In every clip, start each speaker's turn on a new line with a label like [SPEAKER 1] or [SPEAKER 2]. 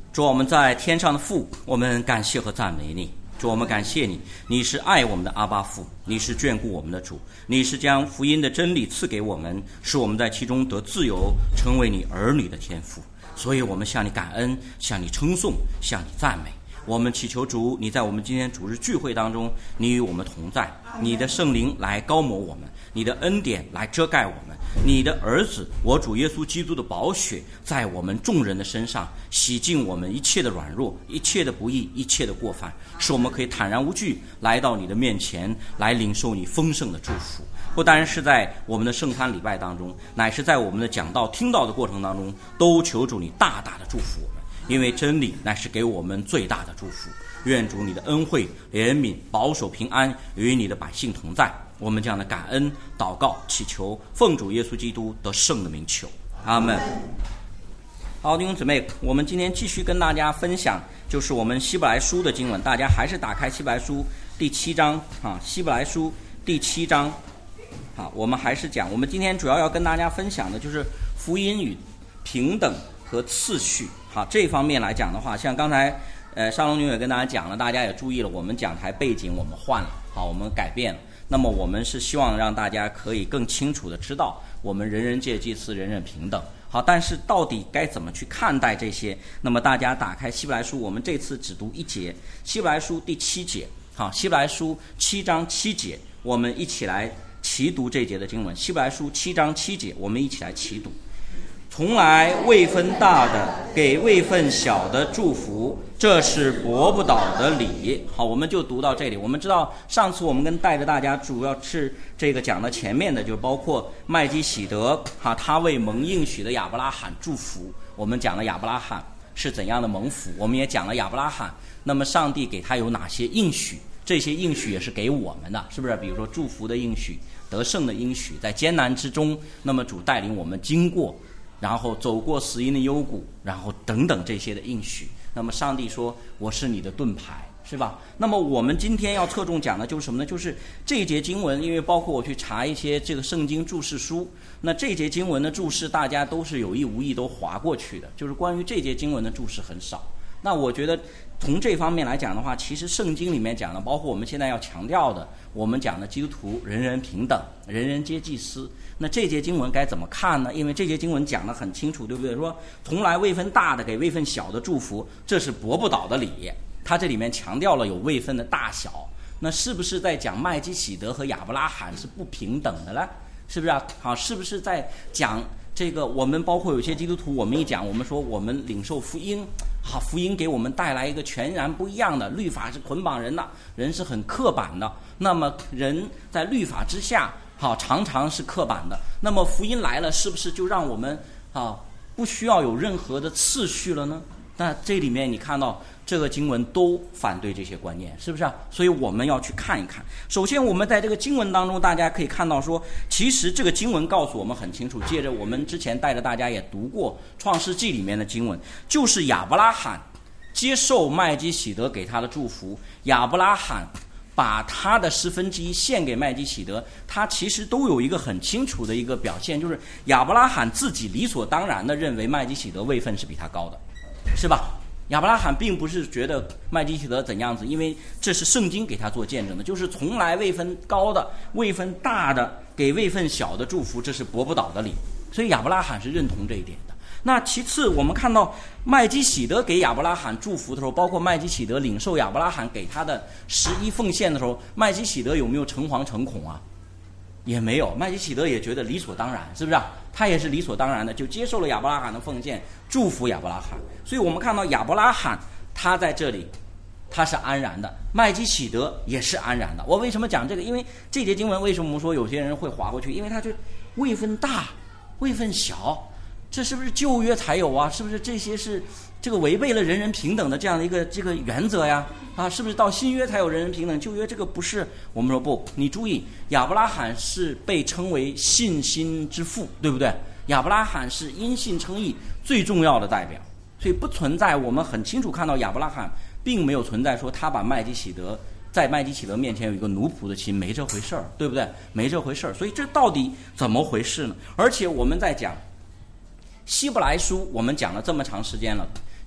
[SPEAKER 1] 主，我们在天上的父，我们感谢和赞美你。主，我们感谢你，你是爱我们的阿爸父，你是眷顾我们的主，你是将福音的真理赐给我们，使我们在其中得自由，成为你儿女的天父。所以我们向你感恩，向你称颂，向你赞美。我们祈求主，你在我们今天主日聚会当中，你与我们同在，你的圣灵来高摩我们，你的恩典来遮盖我们，你的儿子我主耶稣基督的宝血在我们众人的身上洗净我们一切的软弱，一切的不义，一切的过犯，使我们可以坦然无惧来到你的面前，来领受你丰盛的祝福。不单是在我们的圣餐礼拜当中，乃是在我们的讲道听到的过程当中，都求主你大大的祝福我们，因为真理乃是给我们最大的祝福。愿主你的恩惠、怜悯、保守、平安与你的百姓同在。我们这样的感恩祷告祈求，奉主耶稣基督得胜的名求，阿们。好，弟兄姊妹，我们今天继续跟大家分享就是我们希伯来书的经文，大家还是打开希伯来书第7章啊，希伯来书第7章。好，我们还是讲，我们今天主要跟大家分享的就是福音与平等和次序。好，这方面来讲的话，像刚才沙龙女也跟大家讲了，大家也注意了，我们讲台背景我们换了，好，我们改变了。那么我们是希望让大家可以更清楚的知道，我们人人皆祭司，人人平等。好，但是到底该怎么去看待这些？那么大家打开希伯来书，我们这次只读一节，希伯来书第7节。好，希伯来书7章7节，我们一起来齐读这节的经文。希伯来书7章7节，我们一起来齐读。从来未分大的给位分小的祝福，这是驳不倒的理。好，我们就读到这里。我们知道上次我们带着大家主要是这个讲到前面的，就包括麦基洗德他为蒙应许的亚伯拉罕祝福。我们讲了亚伯拉罕是怎样的蒙福，我们也讲了亚伯拉罕那么上帝给他有哪些应许，这些应许也是给我们的，是不是？比如说祝福的应许，得胜的应许，在艰难之中，那么主带领我们经过，然后走过死荫的幽谷，然后等等这些的应许。那么上帝说我是你的盾牌，是吧？那么我们今天要侧重讲的就是什么呢？就是这一节经文，因为包括我去查一些这个圣经注释书，那这节经文的注释大家都是有意无意都划过去的，就是关于这节经文的注释很少。那我觉得从这方面来讲的话，其实圣经里面讲的，包括我们现在要强调的，我们讲的基督徒人人平等，人人皆祭司。那这节经文该怎么看呢？因为这节经文讲得很清楚，对不对？说从来位分大的给位分小的祝福，这是驳不倒的理。他这里面强调了有位分的大小，那是不是在讲麦基洗德和亚伯拉罕是不平等的呢？是不是啊？好，是不是在讲这个？我们包括有些基督徒，我们一讲，我们说我们领受福音，好，福音给我们带来一个全然不一样的，律法是捆绑人的，人是很刻板的，那么人在律法之下，好，常常是刻板的。那么福音来了，是不是就让我们不需要有任何的次序了呢？那这里面你看到这个经文都反对这些观念，是不是啊？所以我们要去看一看。首先我们在这个经文当中，大家可以看到说，其实这个经文告诉我们很清楚，借着我们之前带着大家也读过创世纪里面的经文，就是亚伯拉罕接受麦基洗德给他的祝福，亚伯拉罕把他的1/10献给麦基洗德，他其实都有一个很清楚的一个表现，就是亚伯拉罕自己理所当然的认为麦基洗德位分是比他高的，是吧？亚伯拉罕并不是觉得麦基洗德怎样子，因为这是圣经给他做见证的，就是从来位分高的、位分大的给位分小的祝福，这是驳不倒的理。所以亚伯拉罕是认同这一点的。那其次我们看到麦基洗德给亚伯拉罕祝福的时候，包括麦基洗德领受亚伯拉罕给他的11奉献的时候，麦基洗德有没有诚惶诚恐啊？也没有，麦基洗德也觉得理所当然，是不是啊？他也是理所当然的就接受了亚伯拉罕的奉献，祝福亚伯拉罕。所以我们看到亚伯拉罕他在这里他是安然的，麦基洗德也是安然的。我为什么讲这个？因为这节经文为什么我们说有些人会划过去？因为他就位分大位分小，这是不是旧约才有啊？是不是这些是这个违背了人人平等的这样的一个这个原则呀？是不是到新约才有人人平等？旧约这个不是。我们说不，你注意，亚伯拉罕是被称为信心之父，对不对？亚伯拉罕是因信称义最重要的代表，所以不存在，我们很清楚看到亚伯拉罕并没有存在说他把麦基洗德在麦基洗德面前有一个奴仆的心，没这回事儿，对不对？没这回事儿。所以这到底怎么回事呢？而且我们在讲希伯来书，我们讲了这么长时间了，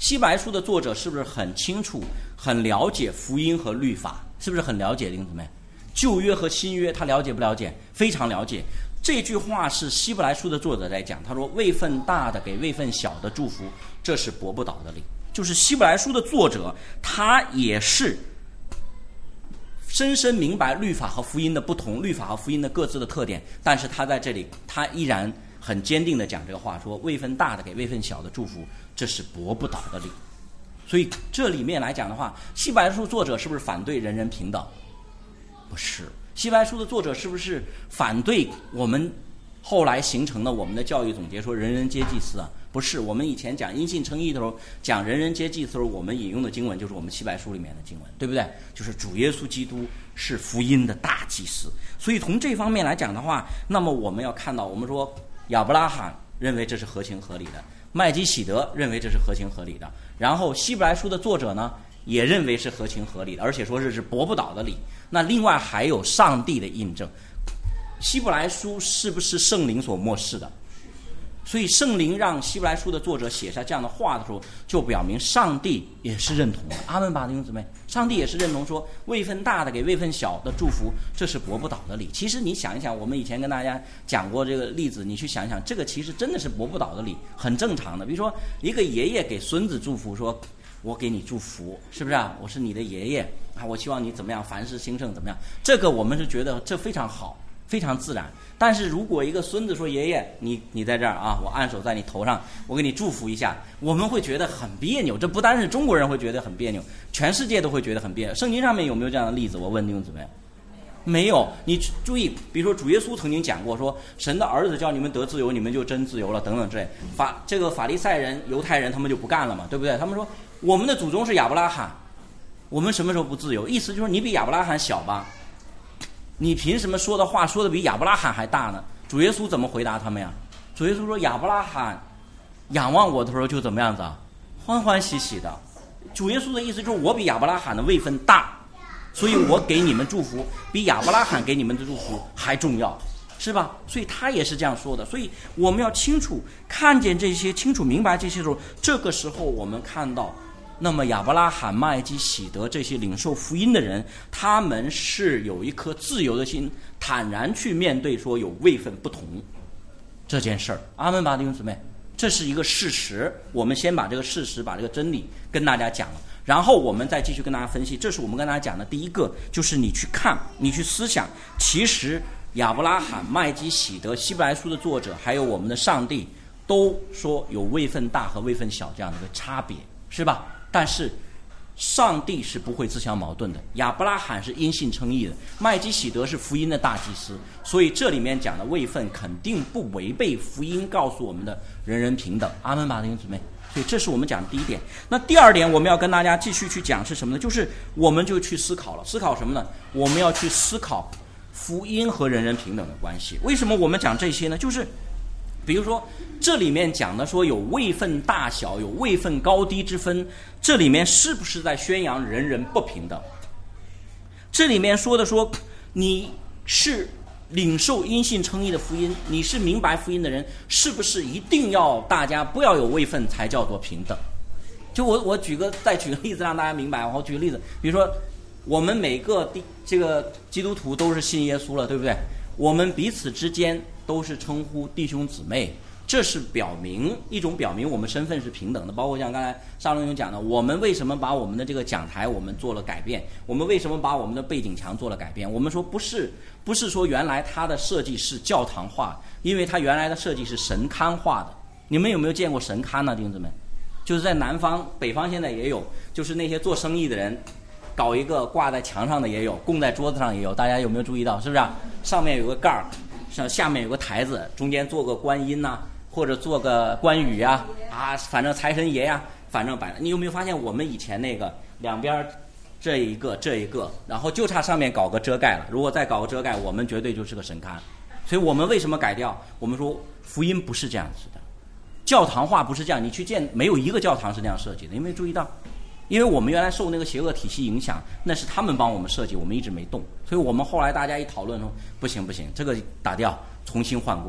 [SPEAKER 1] 希伯来书的作者是不是很清楚、很了解福音和律法？是不是很了解？弟兄姊妹，旧约和新约他了解不了解？非常了解。这句话是希伯来书的作者在讲，他说位分大的给位分小的祝福，这是驳不倒的理。就是希伯来书的作者他也是深深明白律法和福音的不同，律法和福音的各自的特点，但是他在这里他依然很坚定地讲这个话，说位分大的给位分小的祝福，这是驳不倒的理。所以这里面来讲的话，希伯来书作者是不是反对人人平等？不是。希伯来书的作者是不是反对我们后来形成的我们的教育总结说人人皆祭司啊？不是。我们以前讲因信称义的时候，讲人人皆祭司的时候，我们引用的经文就是我们希伯来书里面的经文，对不对？就是主耶稣基督是福音的大祭司。所以从这方面来讲的话，那么我们要看到，我们说亚伯拉罕认为这是合情合理的，麦基洗德认为这是合情合理的，然后希伯来书的作者呢也认为是合情合理的，而且说这是驳不倒的理。那另外还有上帝的印证，希伯来书是不是圣灵所默示的？所以圣灵让希伯来书的作者写下这样的话的时候，就表明上帝也是认同的。阿们吧，弟兄姊妹，上帝也是认同说位分大的给位分小的祝福，这是驳不倒的理。其实你想一想，我们以前跟大家讲过这个例子，你去想一想，这个其实真的是驳不倒的理，很正常的。比如说一个爷爷给孙子祝福说，我给你祝福，是不是啊？我是你的爷爷啊，我希望你怎么样，凡事兴盛怎么样？这个我们是觉得这非常好，非常自然。但是如果一个孙子说，爷爷你在这儿啊，我按手在你头上，我给你祝福一下，我们会觉得很别扭。这不单是中国人会觉得很别扭，全世界都会觉得很别扭。圣经上面有没有这样的例子？我问弟兄姊妹，没有。你注意，比如说主耶稣曾经讲过说，神的儿子叫你们得自由，你们就真自由了等等之类。这个法利赛人犹太人他们就不干了嘛，对不对？他们说我们的祖宗是亚伯拉罕，我们什么时候不自由？意思就是你比亚伯拉罕小吧，你凭什么说的话说的比亚伯拉罕还大呢？主耶稣怎么回答他们呀？主耶稣说亚伯拉罕仰望我的时候就怎么样子啊，欢欢喜喜的。主耶稣的意思就是我比亚伯拉罕的位分大，所以我给你们祝福比亚伯拉罕给你们的祝福还重要，是吧？所以他也是这样说的。所以我们要清楚看见这些，清楚明白这些时候，这个时候我们看到，那么亚伯拉罕、麦基洗德这些领受福音的人，他们是有一颗自由的心，坦然去面对说有位分不同这件事儿。阿们吧，弟兄姊妹，这是一个事实。我们先把这个事实，把这个真理跟大家讲了，然后我们再继续跟大家分析。这是我们跟大家讲的第一个，就是你去看，你去思想，其实亚伯拉罕、麦基洗德、希伯来书的作者，还有我们的上帝，都说有位分大和位分小这样的一个差别，是吧？但是上帝是不会自相矛盾的。亚伯拉罕是因信称义的，麦基洗德是福音的大祭司，所以这里面讲的位分肯定不违背福音告诉我们的人人平等。阿们吧，弟兄姊妹。所以这是我们讲的第一点。那第二点我们要跟大家继续去讲是什么呢？就是我们就去思考了，思考什么呢？我们要去思考福音和人人平等的关系。为什么我们讲这些呢？就是比如说这里面讲的说有位分大小，有位分高低之分，这里面是不是在宣扬人人不平等？这里面说的说你是领受因信称义的福音，你是明白福音的人，是不是一定要大家不要有位分才叫做平等？就我再举个例子让大家明白。我举个例子，比如说我们每个这个基督徒都是信耶稣了，对不对？我们彼此之间都是称呼弟兄姊妹，这是表明我们身份是平等的。包括像刚才沙龙兄讲的，我们为什么把我们的这个讲台我们做了改变，我们为什么把我们的背景墙做了改变？我们说不是说原来它的设计是教堂化，因为它原来的设计是神龛化的。你们有没有见过神龛呢，弟兄姊妹？就是在南方北方现在也有，就是那些做生意的人搞一个挂在墙上的也有，供在桌子上也有，大家有没有注意到？是不是啊？上面有个盖儿，下面有个台子，中间做个观音呐，或者做个关羽啊，反正财神爷呀，反正摆。你有没有发现我们以前那个两边这一个，然后就差上面搞个遮盖了？如果再搞个遮盖，我们绝对就是个神龛。所以我们为什么改掉？我们说福音不是这样子的，教堂化不是这样。你去见没有一个教堂是那样设计的，有没有注意到？因为我们原来受那个邪恶体系影响，那是他们帮我们设计，我们一直没动。所以我们后来大家一讨论说，不行，这个打掉，重新换过，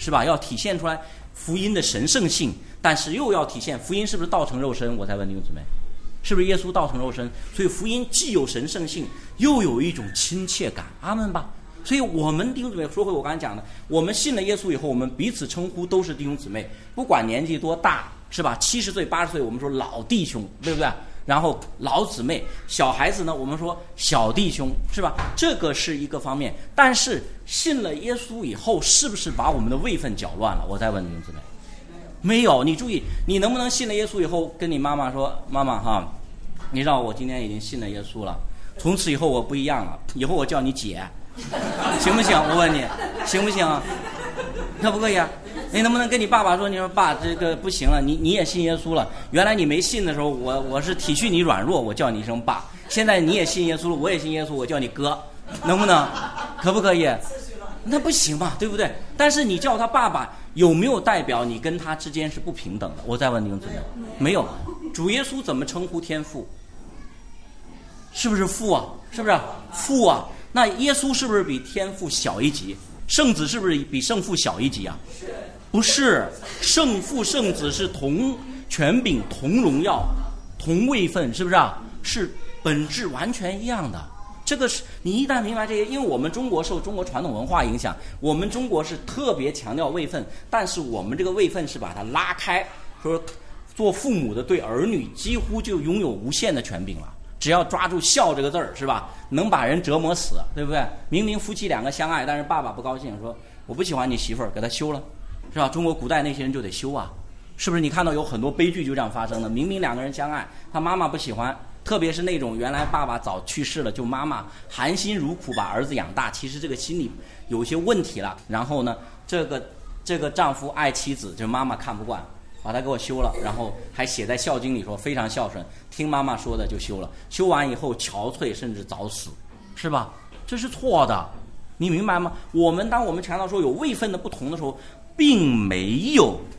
[SPEAKER 1] 是吧？要体现出来福音的神圣性，但是又要体现福音是不是道成肉身？我再问弟兄姊妹，是不是耶稣道成肉身？所以福音既有神圣性，又有一种亲切感。阿们吧。所以我们弟兄姊妹，说回我刚才讲的，我们信了耶稣以后，我们彼此称呼都是弟兄姊妹，不管年纪多大，是吧？70岁、80岁，我们说老弟兄，对不对？然后老姊妹，小孩子呢，我们说小弟兄，是吧？这个是一个方面。但是信了耶稣以后，是不是把我们的位分搅乱了？我再问弟兄姊妹，没有。你注意，你能不能信了耶稣以后，跟你妈妈说，妈妈哈，你知道我今天已经信了耶稣了，从此以后我不一样了，以后我叫你姐，行不行？我问你，行不行啊？可不可以啊？你能不能跟你爸爸说，你说爸，这个不行了，你也信耶稣了，原来你没信的时候，我是体恤你软弱，我叫你一声爸，现在你也信耶稣了，我也信耶稣，我叫你哥，能不能？可不可以？那不行嘛，对不对？但是你叫他爸爸，有没有代表你跟他之间是不平等的？我再问你们，没有。主耶稣怎么称呼天父？是不是父啊？是不是父啊？那耶稣是不是比天父小一级？圣子是不是比圣父小一级啊？不是，圣父圣子是同权柄、同荣耀、同位分，是不是啊？是本质完全一样的。这个是你一旦明白这些，因为我们中国受中国传统文化影响，我们中国是特别强调位分，但是我们这个位分是把它拉开，说做父母的对儿女几乎就拥有无限的权柄了。只要抓住孝这个字儿，是吧？能把人折磨死，对不对？明明夫妻两个相爱，但是爸爸不高兴，说我不喜欢你媳妇儿，给他休了，是吧？中国古代那些人就得休啊，是不是？你看到有很多悲剧就这样发生的，明明两个人相爱，他妈妈不喜欢，特别是那种原来爸爸早去世了，就妈妈含辛茹苦把儿子养大，其实这个心里有些问题了。然后呢，这个丈夫爱妻子，这妈妈看不惯，把他给我休了，然后还写在孝经里说非常孝顺，听妈妈说的就休了，休完以后憔悴甚至早死，是吧？这是错的，你明白吗？当我们强调说有位分的不同的时候，并没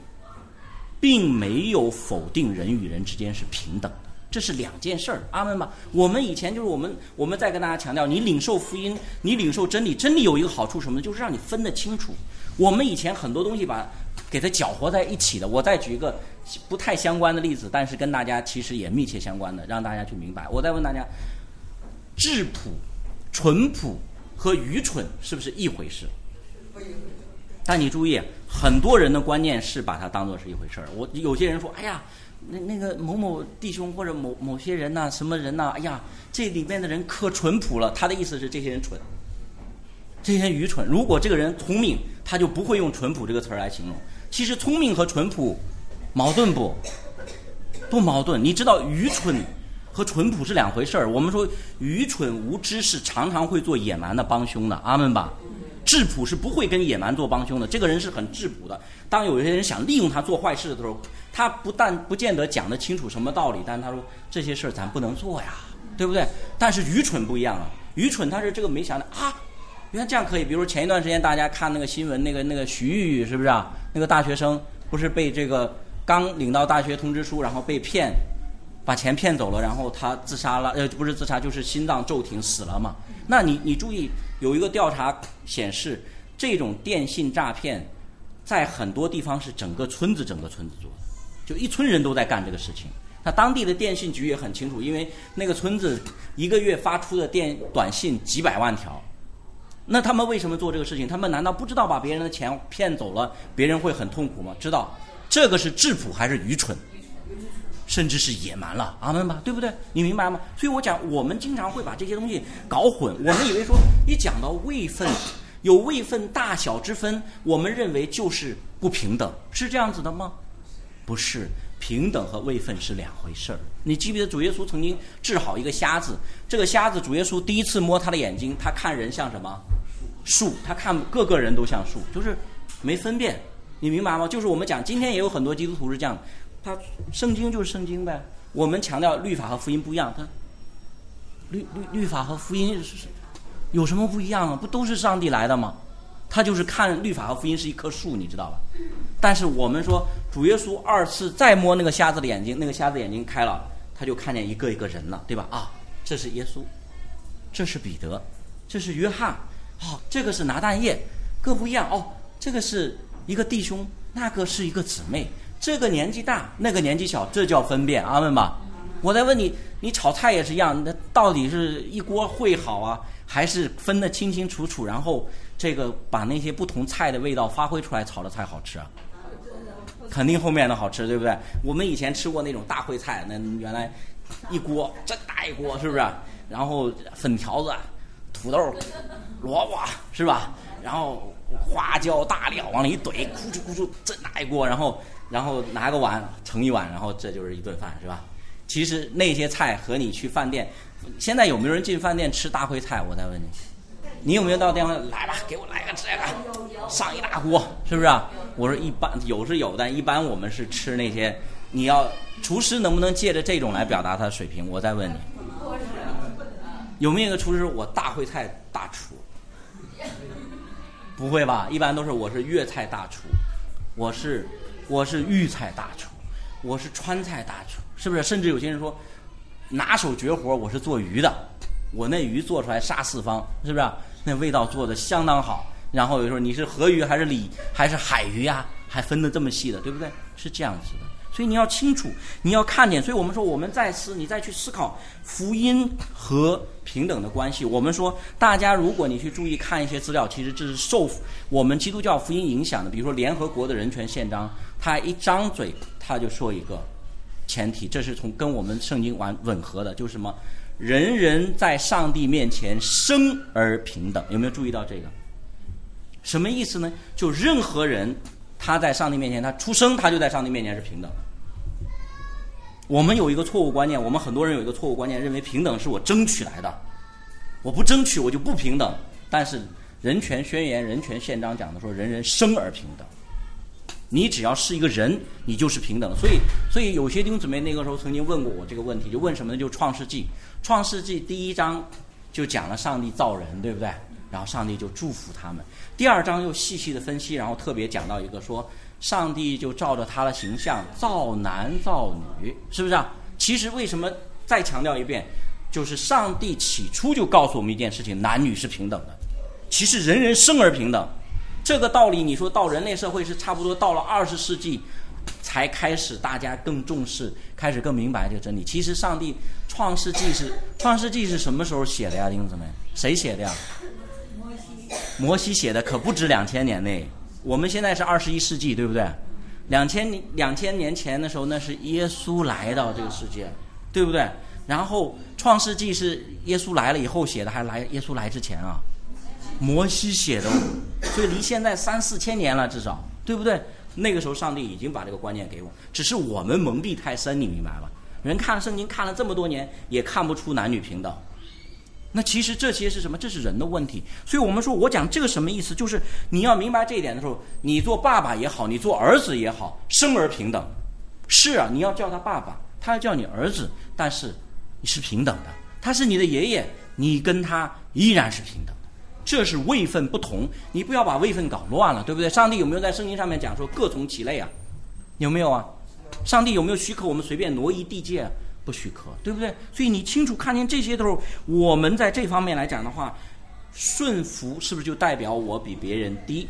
[SPEAKER 1] 有否定人与人之间是平等的，这是两件事儿。阿们吧。我们以前就是我们再跟大家强调，你领受福音，你领受真理，真理有一个好处什么呢？就是让你分得清楚。我们以前很多东西给它搅和在一起的。我再举一个不太相关的例子，但是跟大家其实也密切相关的，让大家去明白。我再问大家，质朴、淳朴和愚蠢是不是一回事？但你注意，很多人的观念是把它当作是一回事儿。有些人说，哎呀，那个某某弟兄或者某些人呐、什么人呐、哎呀，这里面的人可淳朴了。他的意思是这些人蠢，这些人愚蠢。如果这个人聪明，他就不会用淳朴这个词儿来形容。其实聪明和淳朴矛盾不？不矛盾。你知道愚蠢和淳朴是两回事儿。我们说愚蠢无知是常常会做野蛮的帮凶的，阿们吧。质朴是不会跟野蛮做帮凶的，这个人是很质朴的。当有些人想利用他做坏事的时候，他不见得讲得清楚什么道理，但是他说这些事咱不能做呀，对不对？但是愚蠢不一样啊，愚蠢他是这个没想到啊，原来这样可以。比如前一段时间大家看那个新闻，那个徐玉玉是不是啊？那个大学生不是被这个刚领到大学通知书，然后被骗，把钱骗走了，然后他自杀了，不是自杀就是心脏骤停死了嘛。那你注意，有一个调查显示，这种电信诈骗在很多地方是整个村子做的，就一村人都在干这个事情。那当地的电信局也很清楚，因为那个村子一个月发出的短信几百万条。那他们为什么做这个事情？他们难道不知道把别人的钱骗走了，别人会很痛苦吗？知道。这个是质朴还是愚蠢？甚至是野蛮了，阿们吧，对不对？你明白吗？所以我讲，我们经常会把这些东西搞混。我们以为说，一讲到位分，有位分大小之分，我们认为就是不平等，是这样子的吗？不是，平等和位分是两回事儿。你记不记得主耶稣曾经治好一个瞎子？这个瞎子，主耶稣第一次摸他的眼睛，他看人像什么？树。他看个个人都像树，就是没分辨。你明白吗？就是我们讲，今天也有很多基督徒是这样的。他圣经就是圣经呗，我们强调律法和福音不一样，他律法和福音有什么不一样啊？不都是上帝来的吗？他就是看律法和福音是一棵树，你知道吧？但是我们说主耶稣二次再摸那个瞎子的眼睛，那个瞎子眼睛开了，他就看见一个一个人了，对吧？啊，这是耶稣，这是彼得，这是约翰，这个是拿但业，各不一样哦。这个是一个弟兄，那个是一个姊妹，这个年纪大，那个年纪小，这叫分辨，阿们吧。我在问你，你炒菜也是一样，那到底是一锅烩好啊，还是分得清清楚楚，然后这个把那些不同菜的味道发挥出来，炒的菜好吃啊？肯定后面的好吃，对不对？我们以前吃过那种大烩菜，那原来一锅真大一锅，是不是？然后粉条子、土豆、萝卜，是吧？然后花椒大料往里一怼，咕噜咕噜，真大一锅，然后拿个碗盛一碗，然后这就是一顿饭，是吧？其实那些菜和你去饭店，现在有没有人进饭店吃大烩菜？我再问你，你有没有到电话来吧，给我来个这个，上一大锅，是不是啊？我说一般有是有，但一般我们是吃那些。你要厨师能不能借着这种来表达他的水平？我再问你，有没有一个厨师我大烩菜大厨？不会吧？一般都是我是粤菜大厨，我是豫菜大厨，我是川菜大厨，是不是？甚至有些人说拿手绝活我是做鱼的，我那鱼做出来杀四方，是不是？那味道做的相当好。然后有时候你是河鱼还是鲤还是海鱼啊，还分得这么细的，对不对？是这样子的。所以你要清楚，你要看见。所以我们说，我们你再去思考福音和平等的关系。我们说，大家如果你去注意看一些资料，其实这是受我们基督教福音影响的。比如说联合国的人权宪章，他一张嘴他就说一个前提，这是跟我们圣经吻合的，就是什么？人人在上帝面前生而平等。有没有注意到这个？什么意思呢？就任何人他在上帝面前，他出生他就在上帝面前是平等的。我们有一个错误观念，我们很多人有一个错误观念，认为平等是我争取来的，我不争取我就不平等。但是人权宣言、人权宪章讲的说，人人生而平等，你只要是一个人，你就是平等的。所以有些弟兄姊妹那个时候曾经问过我这个问题，就问什么呢？就创世纪第1章就讲了上帝造人，对不对？然后上帝就祝福他们。第2章又细细的分析，然后特别讲到一个说，上帝就照着他的形象造男造女，是不是啊？其实为什么再强调一遍，就是上帝起初就告诉我们一件事情，男女是平等的。其实人人生而平等，这个道理你说到人类社会是差不多到了20世纪才开始大家更重视，开始更明白这个真理。其实上帝创世纪是什么时候写的呀？弟兄姊妹，谁写的呀？摩西写的，可不止2000年内。我们现在是21世纪，对不对？2000年前的时候，那是耶稣来到这个世界，对不对？然后创世纪是耶稣来了以后写的，还是耶稣来之前啊？摩西写的，所以离现在3-4千年了，至少，对不对？那个时候上帝已经把这个观念给我，只是我们蒙蔽太深，你明白吧？人看圣经看了这么多年，也看不出男女平等。那其实这些是什么？这是人的问题。所以我们说，我讲这个什么意思？就是你要明白这一点的时候，你做爸爸也好，你做儿子也好，生而平等。是啊，你要叫他爸爸，他要叫你儿子，但是你是平等的。他是你的爷爷，你跟他依然是平等的。这是位分不同，你不要把位分搞乱了，对不对？上帝有没有在圣经上面讲说各从其类啊？有没有啊？上帝有没有许可我们随便挪移地界啊？不许可，对不对？所以你清楚看见这些的时候，我们在这方面来讲的话，顺服是不是就代表我比别人低？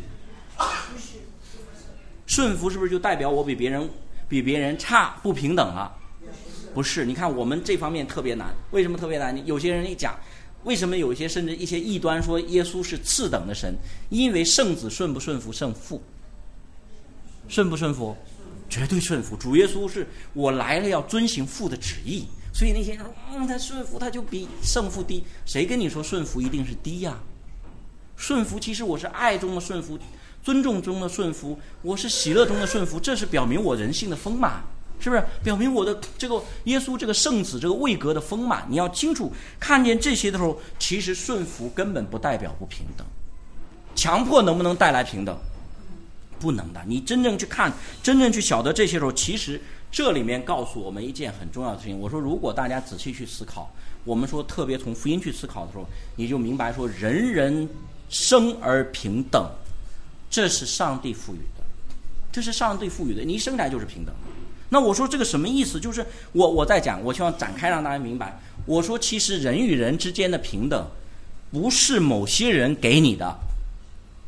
[SPEAKER 1] 顺服是不是就代表我比别人差，不平等了？不是，你看我们这方面特别难。为什么特别难？有些人一讲，为什么有一些甚至一些异端说耶稣是次等的神？因为圣子顺不顺服圣父？顺不顺服？绝对顺服。主耶稣是我来了要遵行父的旨意，所以那些人说他顺服他就比圣父低。谁跟你说顺服一定是低呀？顺服其实我是爱中的顺服，尊重中的顺服，我是喜乐中的顺服，这是表明我人性的丰满，是不是？表明我的这个耶稣这个圣子这个位格的丰满。你要清楚看见这些的时候，其实顺服根本不代表不平等。强迫能不能带来平等？不能的。你真正去看，真正去晓得这些时候，其实这里面告诉我们一件很重要的事情。我说如果大家仔细去思考，我们说特别从福音去思考的时候，你就明白说人人生而平等，这是上帝赋予的，这是上帝赋予的，你一生来就是平等。那我说这个什么意思？就是我在讲，我希望展开让大家明白。我说其实人与人之间的平等不是某些人给你的，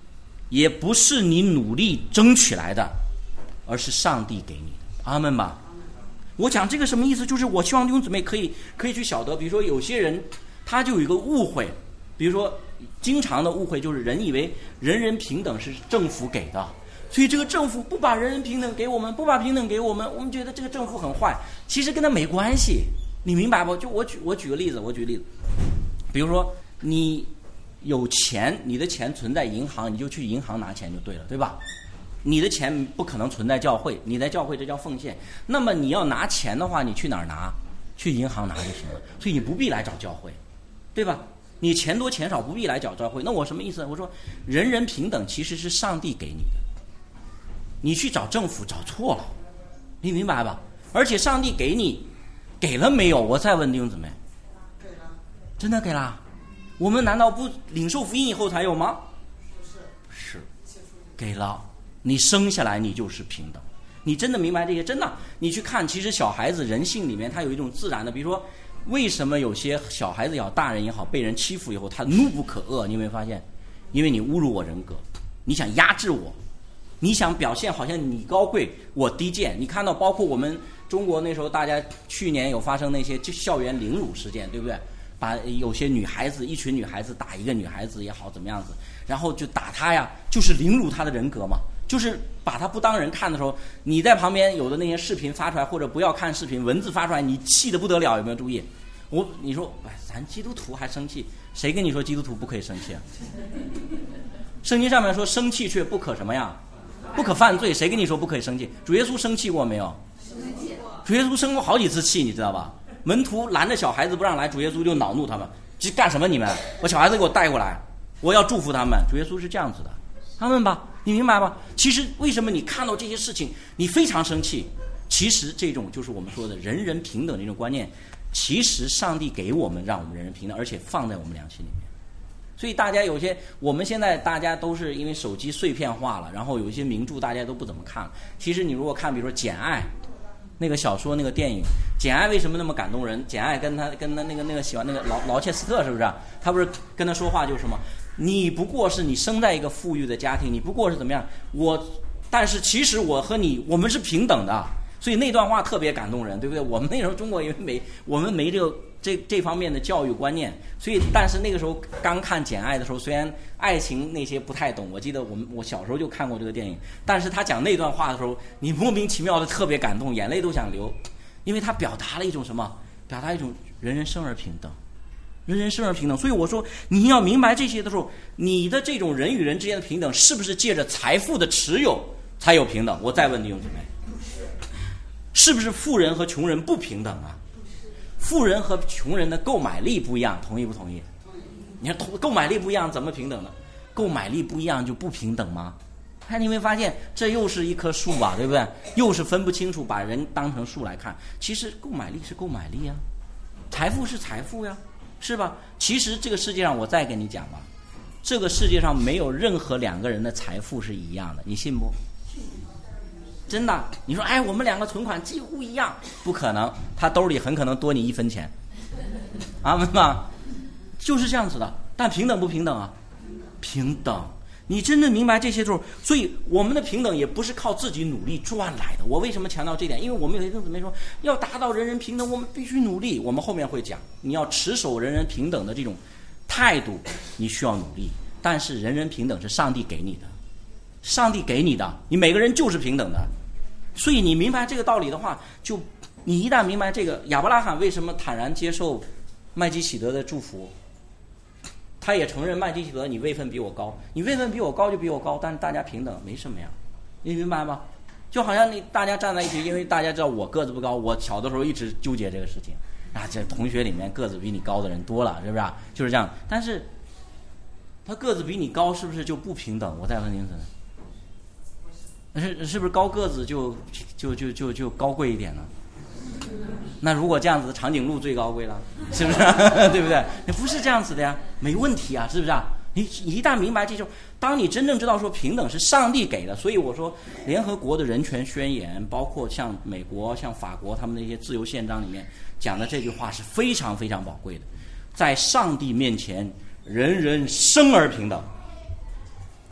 [SPEAKER 1] 也不是你努力争取来的，而是上帝给你的。阿们吧。我讲这个什么意思，就是我希望弟兄姊妹可以去晓得，比如说有些人他就有一个误会，比如说经常的误会就是人以为人人平等是政府给的，所以这个政府不把人人平等给我们，不把平等给我们，我们觉得这个政府很坏，其实跟他没关系，你明白不？就我举个例子，比如说你有钱，你的钱存在银行，你就去银行拿钱就对了，对吧？你的钱不可能存在教会，你在教会这叫奉献。那么你要拿钱的话，你去哪儿拿？去银行拿就行了。所以你不必来找教会，对吧？你钱多钱少不必来找教会。那我什么意思？我说人人平等其实是上帝给你的，你去找政府找错了，你明白吧？而且上帝给你，给了没有？我再问弟兄姊妹，
[SPEAKER 2] 给了，
[SPEAKER 1] 真的给了？我们难道不领受福音以后才有吗？是，给了。你生下来你就是平等，你真的明白这些？真的，你去看，其实小孩子人性里面他有一种自然的，比如说为什么有些小孩子也好，大人也好，被人欺负以后他怒不可遏？你有没有发现？因为你侮辱我人格，你想压制我，你想表现好像你高贵我低贱。你看到包括我们中国那时候，大家去年有发生那些校园凌辱事件，对不对？把有些女孩子，一群女孩子打一个女孩子也好怎么样子，然后就打她呀，就是凌辱她的人格嘛，就是把她不当人看的时候，你在旁边有的那些视频发出来，或者不要看视频，文字发出来，你气得不得了，有没有注意？你说咱基督徒还生气，谁跟你说基督徒不可以生气啊？圣经上面说生气却不可什么呀？不可犯罪，谁跟你说不可以生气？主耶稣生气过没有？主耶稣生过好几次气，你知道吧？门徒拦着小孩子不让来，主耶稣就恼怒他们，这干什么你们？我小孩子给我带过来，我要祝福他们。主耶稣是这样子的，他们吧，你明白吧？其实为什么你看到这些事情你非常生气？其实这种就是我们说的人人平等这种观念，其实上帝给我们让我们人人平等，而且放在我们良心里面。所以大家有些，我们现在大家都是因为手机碎片化了，然后有一些名著大家都不怎么看了。其实你如果看比如说《简爱》那个小说那个电影，《简爱》为什么那么感动人？简爱跟他那个喜欢那个劳切斯特，是不是？他不是跟他说话就是什么？你不过是你生在一个富裕的家庭，你不过是怎么样？但是其实我和你我们是平等的。所以那段话特别感动人，对不对？我们那时候中国因为我们没这方面的教育观念，所以但是那个时候刚看《简爱》的时候，虽然爱情那些不太懂，我记得我小时候就看过这个电影，但是他讲那段话的时候，你莫名其妙的特别感动，眼泪都想流，因为他表达了一种什么？表达一种人人生而平等，人人生而平等。所以我说你要明白这些的时候，你的这种人与人之间的平等，是不是借着财富的持有才有平等？我再问弟兄姊妹。是不是富人和穷人不平等啊？富人和穷人的购买力不一样，同意不同意？你看购买力不一样怎么平等呢？购买力不一样就不平等吗？看你会发现这又是一棵树吧，对不对？又是分不清楚，把人当成树来看。其实购买力是购买力啊，财富是财富呀，是吧？其实这个世界上，我再跟你讲吧，这个世界上没有任何两个人的财富是一样的，你信不？真的，你说我们两个存款几乎一样，不可能，他兜里很可能多你1分钱，阿们吧，就是这样子的。但平等不平等啊？平等。你真正明白这些之后，所以我们的平等也不是靠自己努力赚来的。我为什么强调这点？因为我们有些弟兄姊妹说要达到人人平等，我们必须努力。我们后面会讲，你要持守人人平等的这种态度，你需要努力。但是人人平等是上帝给你的。上帝给你的，你每个人就是平等的，所以你明白这个道理的话，你一旦明白这个，亚伯拉罕为什么坦然接受麦基洗德的祝福，他也承认麦基洗德你位分比我高，你位分比我高就比我高，但是大家平等没什么呀，你明白吗？就好像大家站在一起，因为大家知道我个子不高，我小的时候一直纠结这个事情啊，这同学里面个子比你高的人多了，是不是？就是这样，但是他个子比你高，是不是就不平等？我再问您一次。是不是高个子就高贵一点呢？那如果这样子，长颈鹿最高贵了，是不是？对不对？你不是这样子的呀，没问题啊，是不是啊？你一旦明白这种，当你真正知道说平等是上帝给的，所以我说联合国的人权宣言，包括像美国、像法国他们那些自由宪章里面讲的这句话是非常非常宝贵的，在上帝面前，人人生而平等。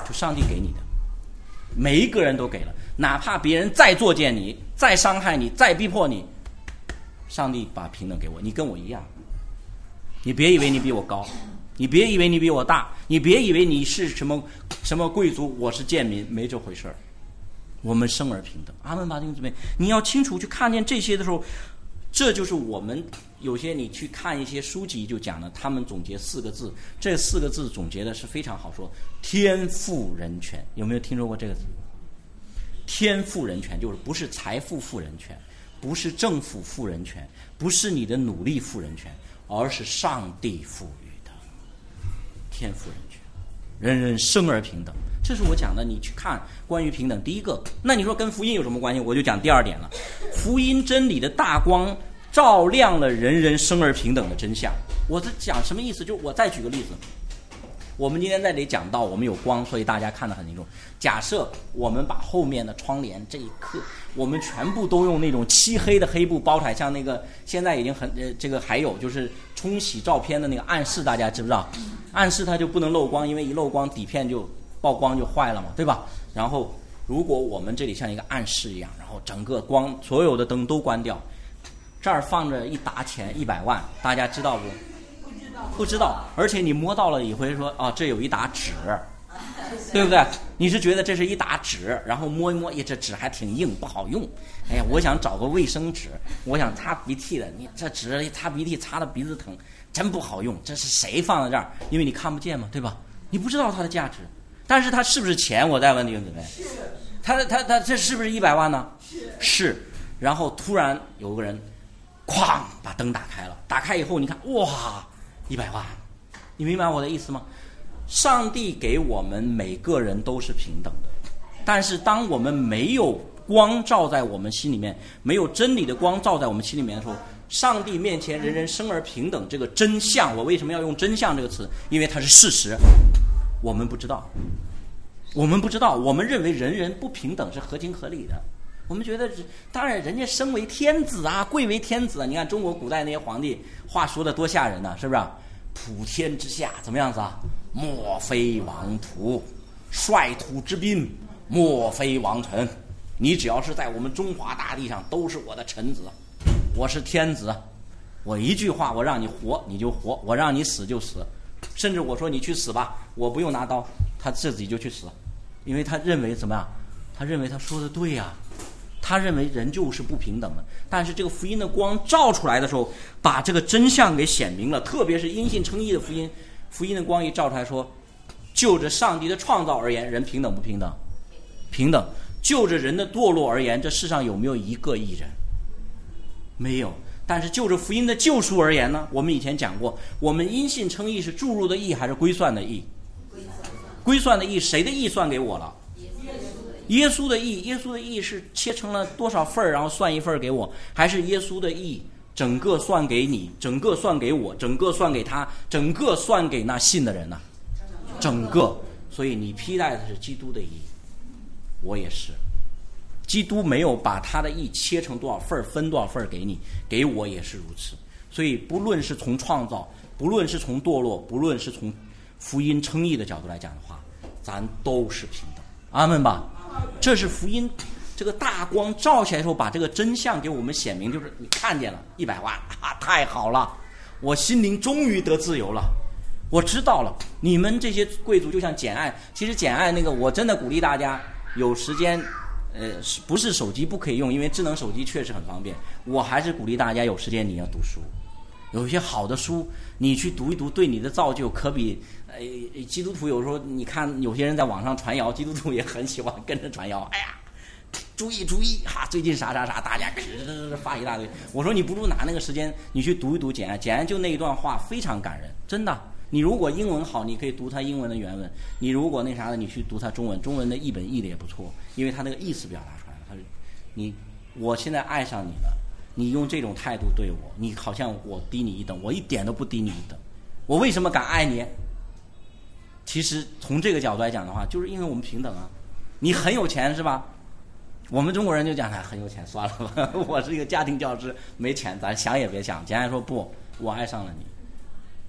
[SPEAKER 1] 就上帝给你的，每一个人都给了，哪怕别人再作践你，再伤害你，再逼迫你，上帝把平等给我，你跟我一样。你别以为你比我高，你别以为你比我大，你别以为你是什么贵族，我是贱民，没这回事儿。我们生而平等，阿们吧，弟兄姊妹，你要清楚去看见这些的时候，这就是我们有些你去看一些书籍就讲了，他们总结4个字，这4个字总结的是非常好说，天赋人权。有没有听说过这个字？天赋人权就是不是财富赋人权，不是政府赋人权，不是你的努力赋人权，而是上帝赋予的天赋人权，人人生而平等。这是我讲的，你去看关于平等。第一个，那你说跟福音有什么关系？我就讲第2点了。福音真理的大光照亮了人人生而平等的真相。我在讲什么意思？就我再举个例子，我们今天在这里讲到我们有光，所以大家看得很清楚。假设我们把后面的窗帘这一刻，我们全部都用那种漆黑的黑布包起来，像那个现在已经这个还有就是冲洗照片的那个暗室，大家知不知道？暗室它就不能漏光，因为一漏光底片就曝光就坏了嘛，对吧？然后如果我们这里像一个暗室一样，然后整个光所有的灯都关掉，这儿放着一沓钱100万，大家知道不？不知道。而且你摸到了也会说啊，这有一沓纸，对不对？你是觉得这是一沓纸，然后摸一摸，这纸还挺硬，不好用。哎呀，我想找个卫生纸，我想擦鼻涕的，你这纸一擦鼻涕擦的鼻子疼，真不好用。这是谁放在这儿？因为你看不见嘛，对吧？你不知道它的价值。但是它是不是钱？我再问你们，他这是不是100万呢？是。然后突然有个人，哐把灯打开了，打开以后你看，哇，100万，你明白我的意思吗？上帝给我们每个人都是平等的，但是当我们没有光照在我们心里面，没有真理的光照在我们心里面的时候，上帝面前人人生而平等这个真相，我为什么要用真相这个词？因为它是事实。我们不知道，我们认为人人不平等是合情合理的。我们觉得，当然人家身为天子啊，贵为天子啊。你看中国古代那些皇帝，话说的多吓人呢，是不是？普天之下怎么样子啊？莫非王土，率土之滨，莫非王臣。你只要是在我们中华大地上，都是我的臣子，我是天子。我一句话，我让你活你就活，我让你死就死。甚至我说你去死吧，我不用拿刀，他自己就去死，因为他认为怎么样？他认为他说的对呀，他认为人就是不平等的。但是这个福音的光照出来的时候，把这个真相给显明了。特别是因信称义的福音，福音的光一照出来说，就着上帝的创造而言，人平等不平等？平等。就着人的堕落而言，这世上有没有一个义人？没有。但是就着福音的救赎而言呢，我们以前讲过，我们因信称义是注入的义还是归算的义？归算的义，谁的义算给我了？耶稣的义。耶稣的义是切成了多少份然后算一份给我，还是耶稣的义整个算给你，整个算给我，整个算给他，整个算给那信的人呢？整个。所以你披戴的是基督的义，我也是。基督没有把他的义切成多少份，分多少份给你，给我也是如此。所以不论是从创造，不论是从堕落，不论是从福音称义的角度来讲的话，咱都是平等。阿们吧。这是福音这个大光照起来的时候，把这个真相给我们显明，就是你看见了100万啊，太好了，我心灵终于得自由了。我知道了，你们这些贵族就像简爱，其实简爱那个我真的鼓励大家有时间不是手机不可以用，因为智能手机确实很方便，我还是鼓励大家有时间你要读书，有一些好的书你去读一读，对你的造就可比基督徒有时候你看有些人在网上传谣，基督徒也很喜欢跟着传谣，哎呀注意哈，最近啥，大家发一大堆。我说你不如拿那个时间你去读一读简爱就那一段话非常感人，真的。你如果英文好，你可以读它英文的原文；你如果那啥的，你去读它中文的译本译的也不错，因为它那个意思表达出来了。它是我现在爱上你了，你用这种态度对我，你好像我低你一等，我一点都不低你一等。我为什么敢爱你？其实从这个角度来讲的话，就是因为我们平等啊。你很有钱是吧？我们中国人就讲很有钱，算了吧，我是一个家庭教师，没钱咱想也别想。简单说不，我爱上了你。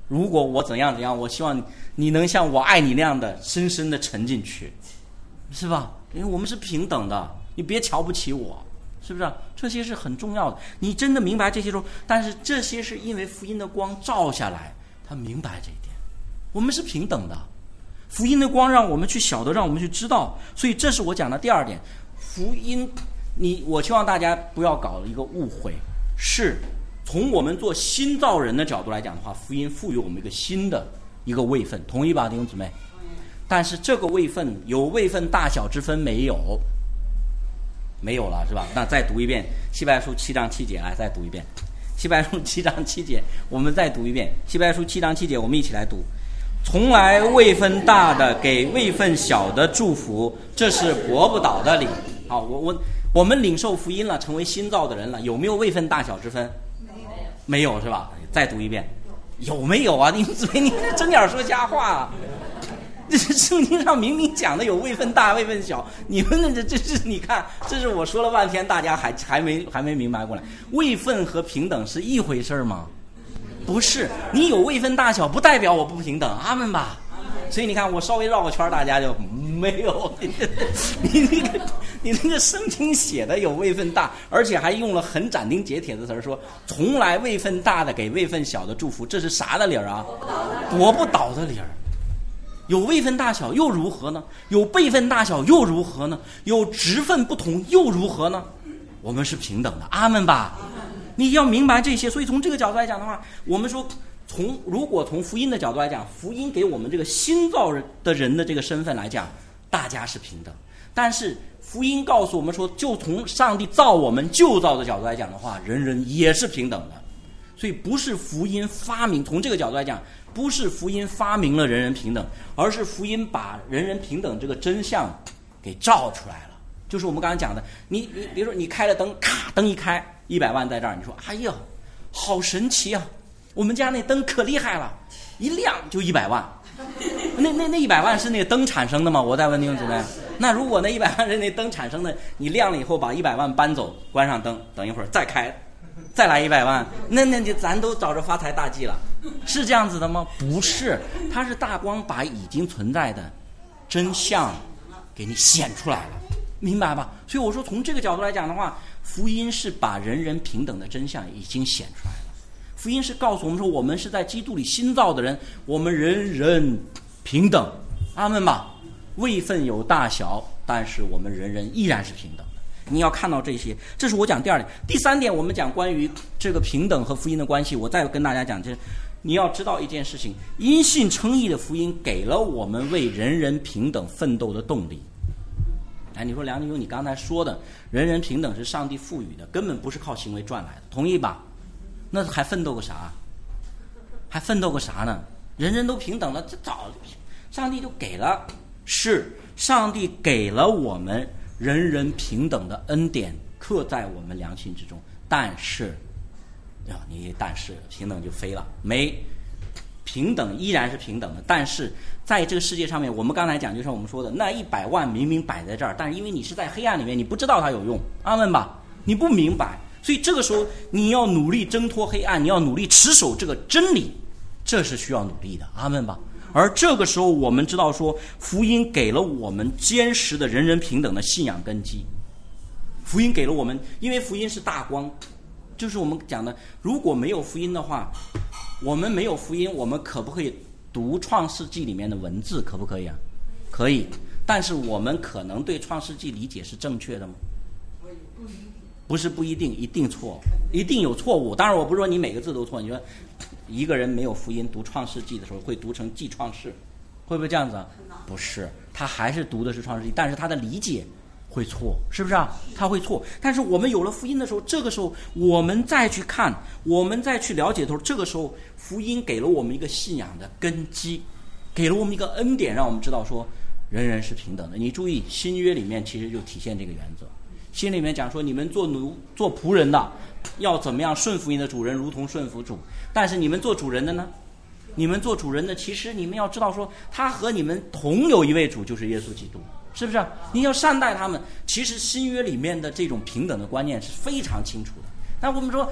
[SPEAKER 1] 如果我怎样怎样，我希望你能像我爱你那样的深深的沉进去，是吧？因为我们是平等的，你别瞧不起我，是不是？这些是很重要的。你真的明白这些时候，但是这些是因为福音的光照下来，他明白这一点，我们是平等的。福音的光让我们去晓得，让我们去知道，所以这是我讲的第二点。福音，我希望大家不要搞一个误会，是从我们做新造人的角度来讲的话，福音赋予我们一个新的一个位分，同意吧，弟兄姊妹？但是这个位分有位分大小之分没有？没有了，是吧？那再读一遍希伯来书7章7节，来再读一遍希伯来书7章7节，我们再读一遍希伯来书7章7节，我们一起来读。从来位分大的给位分小的祝福，这是驳不倒的理。好，我们领受福音了，成为新造的人了，有没有位分大小之分？没有，是吧？再读一遍，有没有啊？你睁眼说瞎话啊！这是圣经上明明讲的有位分大位分小，你们这是你看，这是我说了半天，大家还没明白过来，位分和平等是一回事吗？不是，你有位分大小不代表我不平等，阿们吧。所以你看我稍微绕个圈，大家就没有你那个圣经写的有位分大，而且还用了很斩钉截铁的词儿，说从来位分大的给位分小的祝福，这是啥的理儿啊？驳不倒的理儿。有位分大小又如何呢？有辈分大小又如何呢？有职分不同又如何呢？我们是平等的，阿们吧。你要明白这些，所以从这个角度来讲的话，我们说如果从福音的角度来讲，福音给我们这个新造的人的这个身份来讲，大家是平等。但是福音告诉我们说，就从上帝造我们旧造的角度来讲的话，人人也是平等的。所以不是福音发明，从这个角度来讲，不是福音发明了人人平等，而是福音把人人平等这个真相给照出来了。就是我们刚才讲的，你比如说你开了灯，咔，灯一开，100万在这儿，你说哎呀好神奇啊，我们家那灯可厉害了，一亮就100万。那100万是那个灯产生的吗？我再问弟兄姊妹，那如果那100万是那灯产生的，你亮了以后把100万搬走，关上灯，等一会儿再开，再来100万，那就咱都找着发财大计了，是这样子的吗？不是，它是大光把已经存在的真相给你显出来了，明白吧？所以我说从这个角度来讲的话，福音是把人人平等的真相已经显出来了。福音是告诉我们说，我们是在基督里新造的人，我们人人平等，阿们吧。位分有大小，但是我们人人依然是平等的。你要看到这些，这是我讲第二点。第三点，我们讲关于这个平等和福音的关系，我再跟大家讲，就是你要知道一件事情，因信称义的福音给了我们为人人平等奋斗的动力。哎，你说梁弟兄，你刚才说的人人平等是上帝赋予的，根本不是靠行为赚来的，同意吧？那还奋斗个啥？还奋斗个啥呢？人人都平等了，这早上帝就给了，是上帝给了我们人人平等的恩典，刻在我们良心之中。但是，但是平等就飞了，没平等依然是平等的。但是在这个世界上面，我们刚才讲，就像我们说的，那100万明明摆在这儿，但是因为你是在黑暗里面，你不知道它有用，阿们吧？你不明白。所以这个时候你要努力挣脱黑暗，你要努力持守这个真理，这是需要努力的，阿们吧。而这个时候我们知道说，福音给了我们坚实的人人平等的信仰根基。福音给了我们，因为福音是大光，就是我们讲的，如果没有福音的话，我们没有福音，我们可不可以读创世纪里面的文字？可不可以啊？可以，但是我们可能对创世纪理解是正确的吗？不是，不一定，一定错，一定有错误。当然我不是说你每个字都错，你说一个人没有福音读创世纪的时候会读成记创世，会不会这样子啊？不是，他还是读的是创世纪，但是他的理解会错，是不是啊？他会错。但是我们有了福音的时候，这个时候我们再去看，我们再去了解的时候，这个时候福音给了我们一个信仰的根基，给了我们一个恩典，让我们知道说人人是平等的。你注意，新约里面其实就体现这个原则。新里面讲说，你们做奴做仆人的要怎么样顺服你的主人，如同顺服主。但是你们做主人的呢？你们做主人的，其实你们要知道说，他和你们同有一位主，就是耶稣基督，是不是？你要善待他们。其实新约里面的这种平等的观念是非常清楚的。那我们说，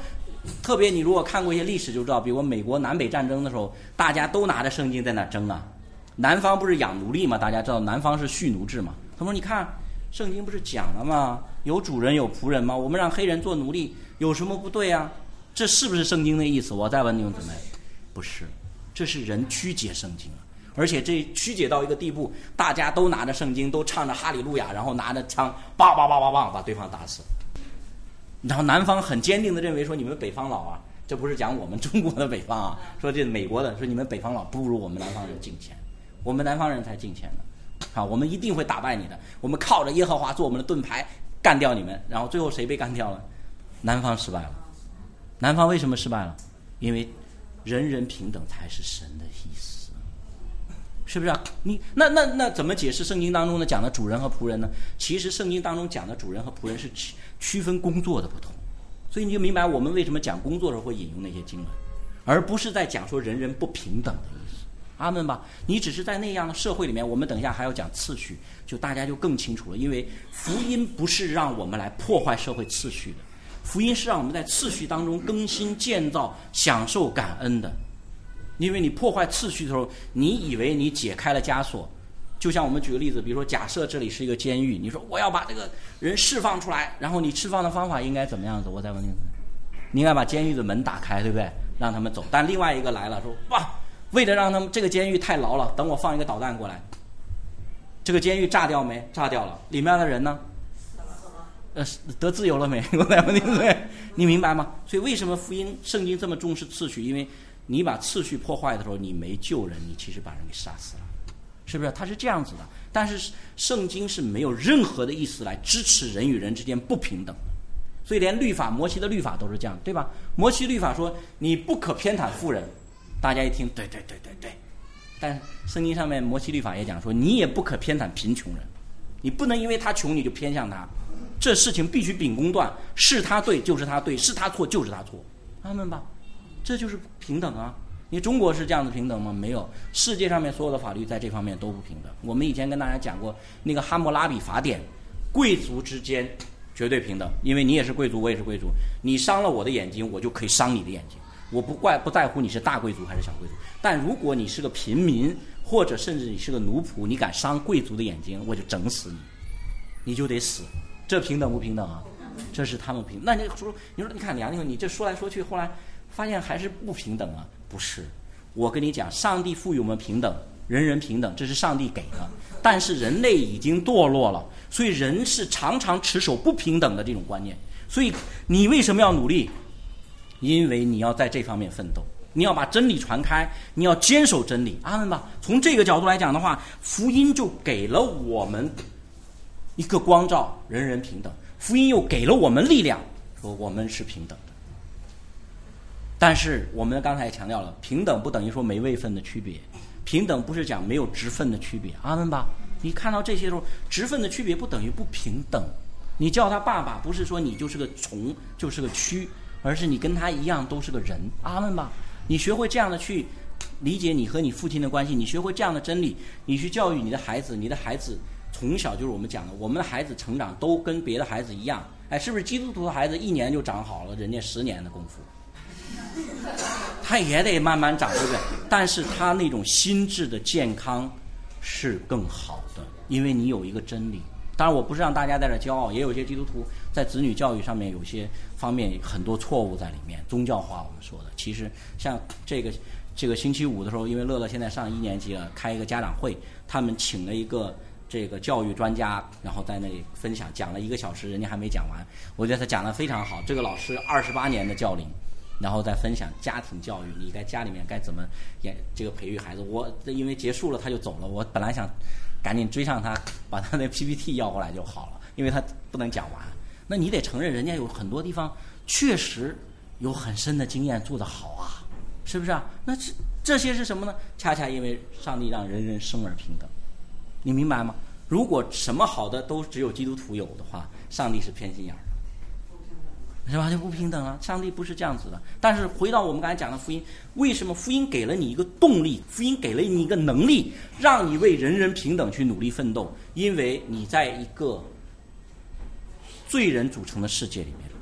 [SPEAKER 1] 特别你如果看过一些历史就知道，比如美国南北战争的时候，大家都拿着圣经在那争啊。南方不是养奴隶嘛，大家知道南方是蓄奴制嘛。他说你看圣经不是讲了吗？有主人有仆人吗？我们让黑人做奴隶有什么不对啊？这是不是圣经的意思？我再问你们姊妹，不是，这是人曲解圣经了。而且这曲解到一个地步，大家都拿着圣经，都唱着哈利路亚，然后拿着枪，叭叭叭叭叭把对方打死。然后南方很坚定地认为说你们北方佬啊，这不是讲我们中国的北方啊，说这美国的，说你们北方佬不如我们南方人敬虔，我们南方人才敬虔的啊，我们一定会打败你的，我们靠着耶和华做我们的盾牌干掉你们。然后最后谁被干掉了？南方失败了。南方为什么失败了？因为人人平等才是神的意思，是不是啊？你那怎么解释圣经当中的讲的主人和仆人呢？其实圣经当中讲的主人和仆人是区分工作的不同，所以你就明白我们为什么讲工作的时候会引用那些经文，而不是在讲说人人不平等的意思。阿们吧？你只是在那样的社会里面，我们等一下还要讲次序，就大家就更清楚了。因为福音不是让我们来破坏社会次序的，福音是让我们在次序当中更新建造享受感恩的。因为你破坏次序的时候，你以为你解开了枷锁，就像我们举个例子，比如说假设这里是一个监狱，你说我要把这个人释放出来，然后你释放的方法应该怎么样子？我再问你，你应该把监狱的门打开，对不对？让他们走。但另外一个来了，说哇，为了让他们这个监狱太牢了，等我放一个导弹过来，这个监狱炸掉没？炸掉了，里面的人呢？得自由了没？我再问你，你明白吗？所以为什么福音圣经这么重视次序？因为你把次序破坏的时候，你没救人，你其实把人给杀死了，是不是？它是这样子的。但是圣经是没有任何的意思来支持人与人之间不平等的，所以连律法，摩西的律法都是这样，对吧？摩西律法说你不可偏袒富人，大家一听，对。但圣经上面摩西律法也讲说，你也不可偏袒贫穷人，你不能因为他穷你就偏向他，这事情必须秉公断，是他对就是他对，是他错就是他错，阿们吧？这就是平等啊！你中国是这样的平等吗？没有，世界上面所有的法律在这方面都不平等。我们以前跟大家讲过那个哈谟拉比法典，贵族之间绝对平等，因为你也是贵族，我也是贵族，你伤了我的眼睛，我就可以伤你的眼睛，我不在乎你是大贵族还是小贵族。但如果你是个平民，或者甚至你是个奴仆，你敢伤贵族的眼睛，我就整死你，你就得死。这平等不平等啊？这是他们平等。那你说你看梁宁，你这说来说去，后来发现还是不平等啊？不是，我跟你讲，上帝赋予我们平等，人人平等，这是上帝给的。但是人类已经堕落了，所以人是常常持守不平等的这种观念。所以你为什么要努力？因为你要在这方面奋斗，你要把真理传开，你要坚守真理。阿们吧。从这个角度来讲的话，福音就给了我们一个光照，人人平等。福音又给了我们力量，说我们是平等的。但是我们刚才也强调了，平等不等于说没位分的区别，平等不是讲没有职分的区别。阿们吧。你看到这些时候，职分的区别不等于不平等。你叫他爸爸，不是说你就是个虫就是个蛆，而是你跟他一样都是个人。阿们吧。你学会这样的去理解你和你父亲的关系，你学会这样的真理，你去教育你的孩子，你的孩子从小就是我们讲的，我们的孩子成长都跟别的孩子一样。哎，是不是基督徒的孩子1年就长好了，人家10年的功夫？他也得慢慢长，对不对？但是他那种心智的健康是更好的，因为你有一个真理。当然我不是让大家在这骄傲，也有些基督徒在子女教育上面有些方面很多错误在里面，宗教化我们说的。其实像这个星期五的时候，因为乐乐现在上1年级了，开一个家长会，他们请了一个这个教育专家，然后在那里分享，讲了1个小时，人家还没讲完，我觉得他讲得非常好。这个老师28年的教龄，然后再分享家庭教育，你在家里面该怎么这个培育孩子。我因为结束了他就走了，我本来想赶紧追上他，把他那 PPT 要过来就好了，因为他不能讲完。那你得承认人家有很多地方确实有很深的经验，做得好啊，是不是啊？那这些是什么呢？恰恰因为上帝让人人生而平等，你明白吗？如果什么好的都只有基督徒有的话，上帝是偏心眼的，是吧？就不平等了。上帝不是这样子的。但是回到我们刚才讲的福音，为什么福音给了你一个动力，福音给了你一个能力，让你为人人平等去努力奋斗？因为你在一个罪人组成的世界里面，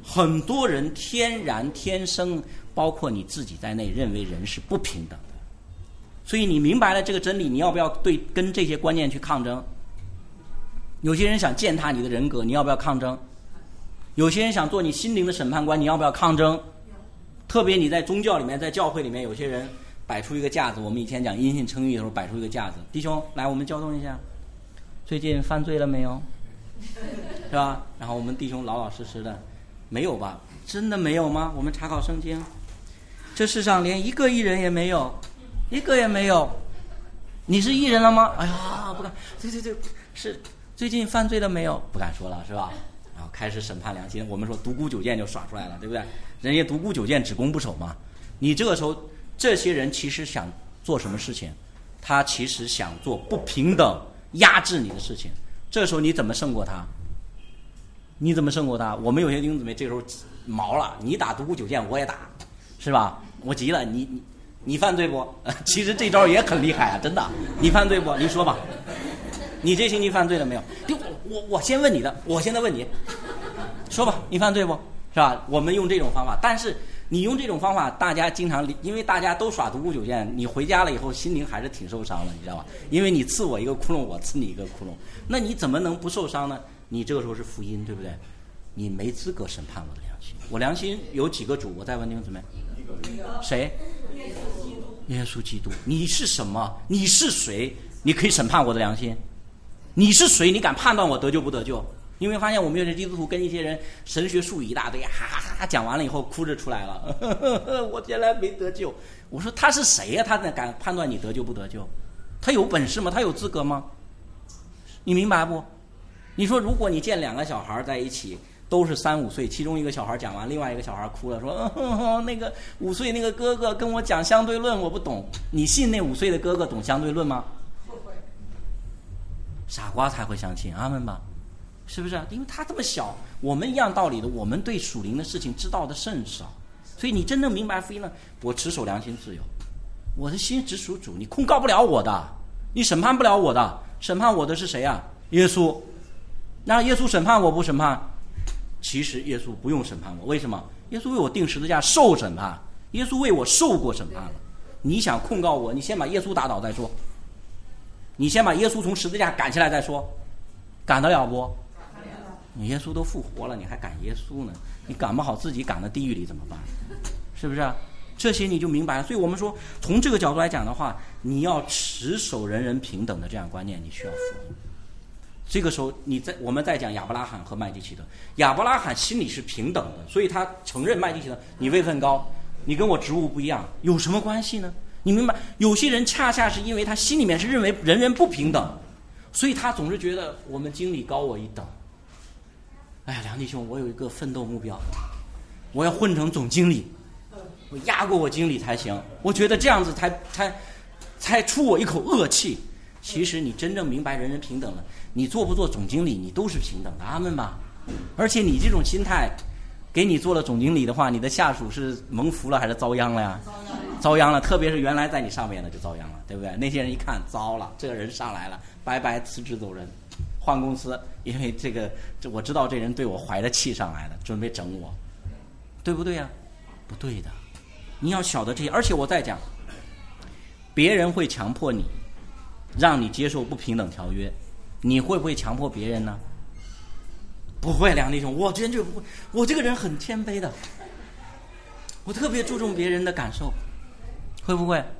[SPEAKER 1] 很多人天生，包括你自己在内，认为人是不平等的。所以你明白了这个真理，你要不要跟这些观念去抗争？有些人想践踏你的人格，你要不要抗争？有些人想做你心灵的审判官，你要不要抗争？特别你在宗教里面，在教会里面，有些人摆出一个架子，我们以前讲因信称义的时候摆出一个架子，弟兄来，我们交通一下，最近犯罪了没有？是吧？然后我们弟兄老老实实的，没有吧？真的没有吗？我们查考圣经，这世上连一个义人也没有，一个也没有。你是义人了吗？哎呀，不敢。对，是最近犯罪了没有？不敢说了，是吧？然后开始审判良心。我们说独孤九剑就耍出来了，对不对？人家独孤九剑只攻不守嘛。你这个时候，这些人其实想做什么事情？他其实想做不平等、压制你的事情。这时候你怎么胜过他？你怎么胜过他？我们有些弟兄姊妹这时候毛了，你打独孤九剑我也打，是吧？我急了，你犯罪不？其实这招也很厉害啊，真的。你犯罪不？你说吧，你这星期犯罪了没有？我先问你的，我现在问你，说吧，你犯罪不？是吧？我们用这种方法，但是你用这种方法，大家经常因为大家都耍独孤九剑，你回家了以后心灵还是挺受伤的，你知道吧？因为你刺我一个窟窿，我刺你一个窟窿，那你怎么能不受伤呢？你这个时候是福音，对不对？你没资格审判我的良心。我良心有几个主？我再问弟兄姊妹，谁？耶稣基督。你是什么？你是谁？你可以审判我的良心？你是谁？你敢判断我得救不得救？你有没有发现我们有些基督徒跟一些人神学术语一大堆，哈哈哈，讲完了以后哭着出来了，我原来没得救。我说他是谁呀？他敢判断你得救不得救？他有本事吗？他有资格吗？你明白不？你说如果你见两个小孩在一起，都是3、5岁，其中一个小孩讲完，另外一个小孩哭了，说那个5岁那个哥哥跟我讲相对论，我不懂。你信那5岁的哥哥懂相对论吗？不会。傻瓜才会相信，阿们吧？是不是？因为他这么小，我们一样道理的，我们对属灵的事情知道的甚少，所以你真正明白福音呢，我持守良心自由，我的心只属主，你控告不了我的，你审判不了我的，审判我的是谁啊？耶稣。那耶稣审判我不审判？其实耶稣不用审判我，为什么？耶稣为我钉十字架受审判，耶稣为我受过审判了。你想控告我，你先把耶稣打倒再说，你先把耶稣从十字架赶起来再说，赶得了不？你耶稣都复活了，你还赶耶稣呢？你赶不好自己赶到地狱里怎么办？是不是啊？这些你就明白了。所以我们说，从这个角度来讲的话，你要持守人人平等的这样观念，你需要服。这个时候我们在讲亚伯拉罕和麦基洗德，亚伯拉罕心里是平等的，所以他承认麦基洗德，你位分高，你跟我职务不一样，有什么关系呢？你明白？有些人恰恰是因为他心里面是认为人人不平等，所以他总是觉得我们经理高我一等。哎呀，梁弟兄，我有一个奋斗目标，我要混成总经理，我压过我经理才行。我觉得这样子才出我一口恶气。其实你真正明白人人平等了，你做不做总经理，你都是平等的，阿们吧。而且你这种心态，给你做了总经理的话，你的下属是蒙福了还是遭殃了呀？遭殃了，特别是原来在你上面的就遭殃了，对不对？那些人一看糟了，这个人上来了，拜拜，辞职走人，换公司，因为这我知道这人对我怀着气上来的，准备整我，对不对呀？不对的，你要晓得这些。而且我再讲，别人会强迫你，让你接受不平等条约，你会不会强迫别人呢？不会，梁弟兄，我绝对不会。我这个人很谦卑的，我特别注重别人的感受，会不会？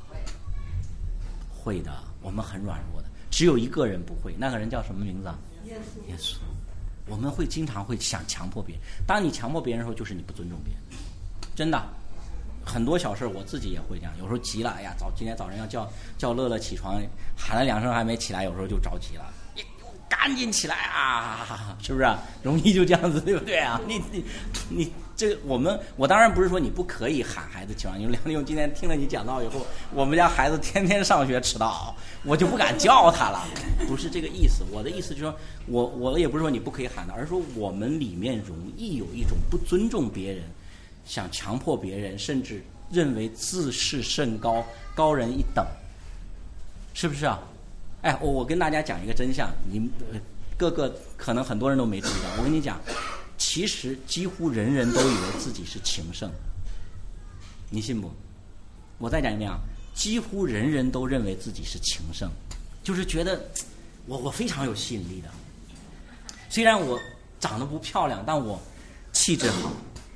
[SPEAKER 1] 会的，我们很软弱的。只有一个人不会，那个人叫什么名字啊？耶稣。我们会经常会想强迫别人，当你强迫别人的时候，就是你不尊重别人，真的。很多小事我自己也会这样，有时候急了，哎呀，今天早上要叫乐乐起床，喊了2声还没起来，有时候就着急了，赶紧起来啊，是不是？容易就这样子，对不对啊？你这个我当然不是说你不可以喊孩子起床，因为梁弟兄今天听了你讲道以后，我们家孩子天天上学迟到，我就不敢叫他了，不是这个意思。我的意思就是说，我也不是说你不可以喊的，而是说我们里面容易有一种不尊重别人，想强迫别人，甚至认为自视甚高，高人一等，是不是啊？哎，我跟大家讲一个真相，你各个可能很多人都没注意到。我跟你讲， 其实几乎人人都以为自己是情圣，你信不？我再讲一遍啊，几乎人人都认为自己是情圣，就是觉得我非常有吸引力的，虽然我长得不漂亮，但我气质好。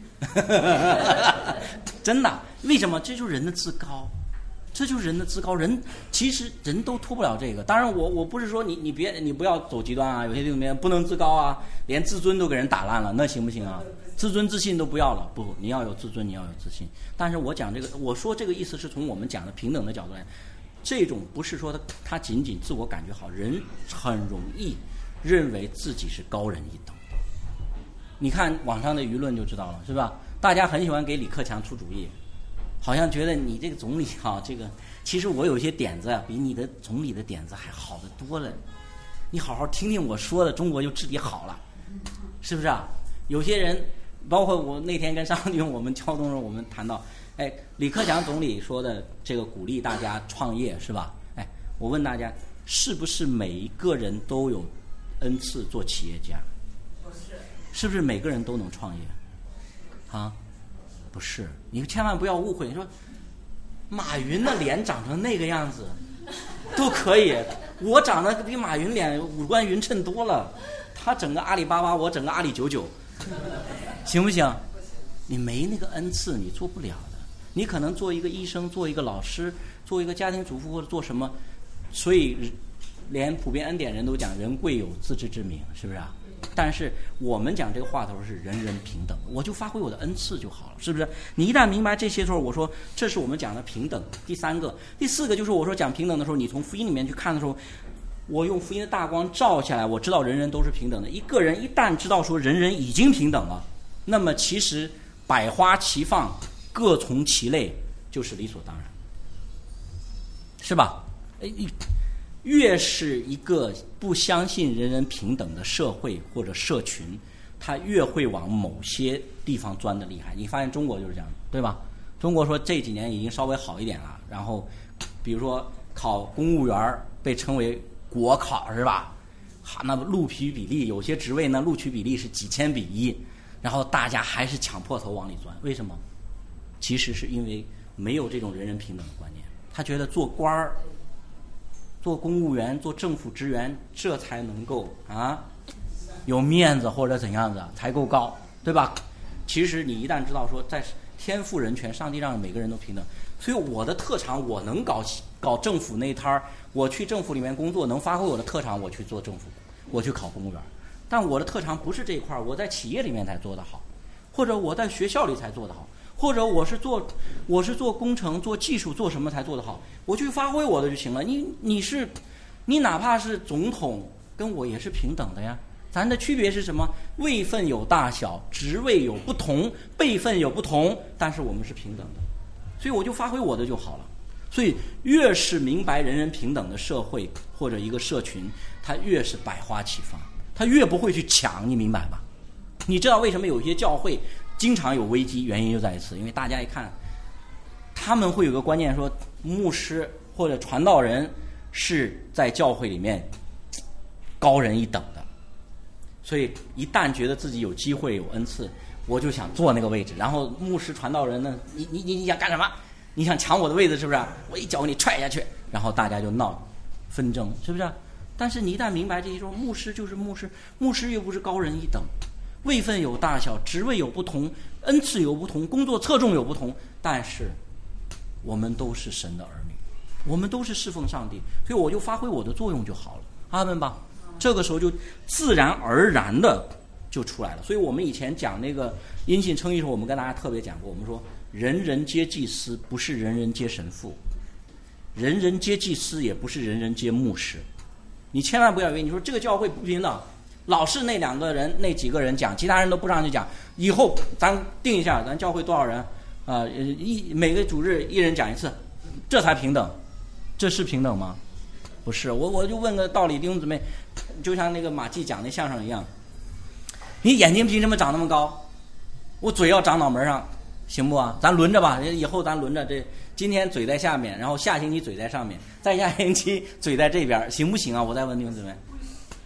[SPEAKER 1] 真的，为什么？这就是人的自高，这就是人的自高。人其实人都脱不了这个。当然我不是说你不要走极端啊，有些地方不能自高啊，连自尊都给人打烂了，那行不行啊？自尊自信都不要了，不，你要有自尊，你要有自信。但是我讲这个，我说这个意思是从我们讲的平等的角度来，这种不是说他仅仅自我感觉好，人很容易认为自己是高人一等。你看网上的舆论就知道了，是吧？大家很喜欢给李克强出主意，好像觉得你这个总理啊，这个其实我有些点子比你的总理的点子还好得多了。你好好听听我说的，中国就治理好了，是不是啊？有些人，包括我那天跟张军我们交通的时候，我们谈到，李克强总理说的这个鼓励大家创业，是吧？我问大家，是不是每一个人都有恩赐做企业家？是不是每个人都能创业？啊，不是，你千万不要误会。你说马云的脸长成那个样子都可以，我长得比马云脸五官匀称多了，他整个阿里巴巴，我整个阿里99，行不行？你没那个恩赐，你做不了的。你可能做一个医生，做一个老师，做一个家庭主妇，或者做什么。所以连普遍恩典人都讲人贵有自知之明，是不是啊？但是我们讲这个话头是人人平等，我就发挥我的恩赐就好了，是不是？你一旦明白这些时候，我说这是我们讲的平等。第三个、第四个就是我说讲平等的时候，你从福音里面去看的时候，我用福音的大光照下来，我知道人人都是平等的。一个人一旦知道说人人已经平等了，那么其实百花齐放，各从其类，就是理所当然，是吧？越是一个不相信人人平等的社会或者社群，他越会往某些地方钻得厉害。你发现中国就是这样，对吧？中国说这几年已经稍微好一点了，然后比如说考公务员被称为国考，是吧？那录取比例有些职位呢，录取比例是几千比1，然后大家还是抢破头往里钻。为什么？其实是因为没有这种人人平等的观念，他觉得做官儿、做公务员、做政府职员，这才能够有面子或者怎样子才够高，对吧？其实你一旦知道说在天赋人权，上帝让每个人都平等，所以我的特长我能搞政府那摊儿，我去政府里面工作，能发挥我的特长，我去做政府，我去考公务员。但我的特长不是这一块，我在企业里面才做得好，或者我在学校里才做得好，或者我是做工程、做技术、做什么才做得好，我去发挥我的就行了。你哪怕是总统，跟我也是平等的呀。咱的区别是什么？位分有大小，职位有不同，辈分有不同，但是我们是平等的，所以我就发挥我的就好了。所以越是明白人人平等的社会或者一个社群，它越是百花齐放，它越不会去抢，你明白吧？你知道为什么有些教会经常有危机？原因就在于此，因为大家一看，他们会有个观念说，牧师或者传道人是在教会里面高人一等的，所以一旦觉得自己有机会有恩赐，我就想坐那个位置。然后牧师传道人呢，你想干什么？你想抢我的位子是不是？我一脚给你踹下去，然后大家就闹纷争，是不是？但是你一旦明白这些，说牧师就是牧师，牧师又不是高人一等，位分有大小，职位有不同，恩赐有不同，工作侧重有不同，但是我们都是神的儿女，我们都是侍奉上帝，所以我就发挥我的作用就好了，阿们吧。这个时候就自然而然的就出来了。所以我们以前讲那个因信称义的时候，我们跟大家特别讲过，我们说人人皆祭司，不是人人皆神父；人人皆祭司，也不是人人皆牧师。你千万不要以为你说这个教会不平等，老是那那几个人讲，其他人都不让去讲，以后咱定一下，咱教会多少人每个主日一人讲一次，这才平等。这是平等吗？不是。我就问个道理，弟兄姊妹，就像那个马季讲那相声一样，你眼睛凭什么长那么高？我嘴要长脑门上，行不啊？咱轮着吧，以后咱轮着，这今天嘴在下面，然后下星期嘴在上面，再下星期嘴在这边，行不行啊？我再问弟兄姊妹，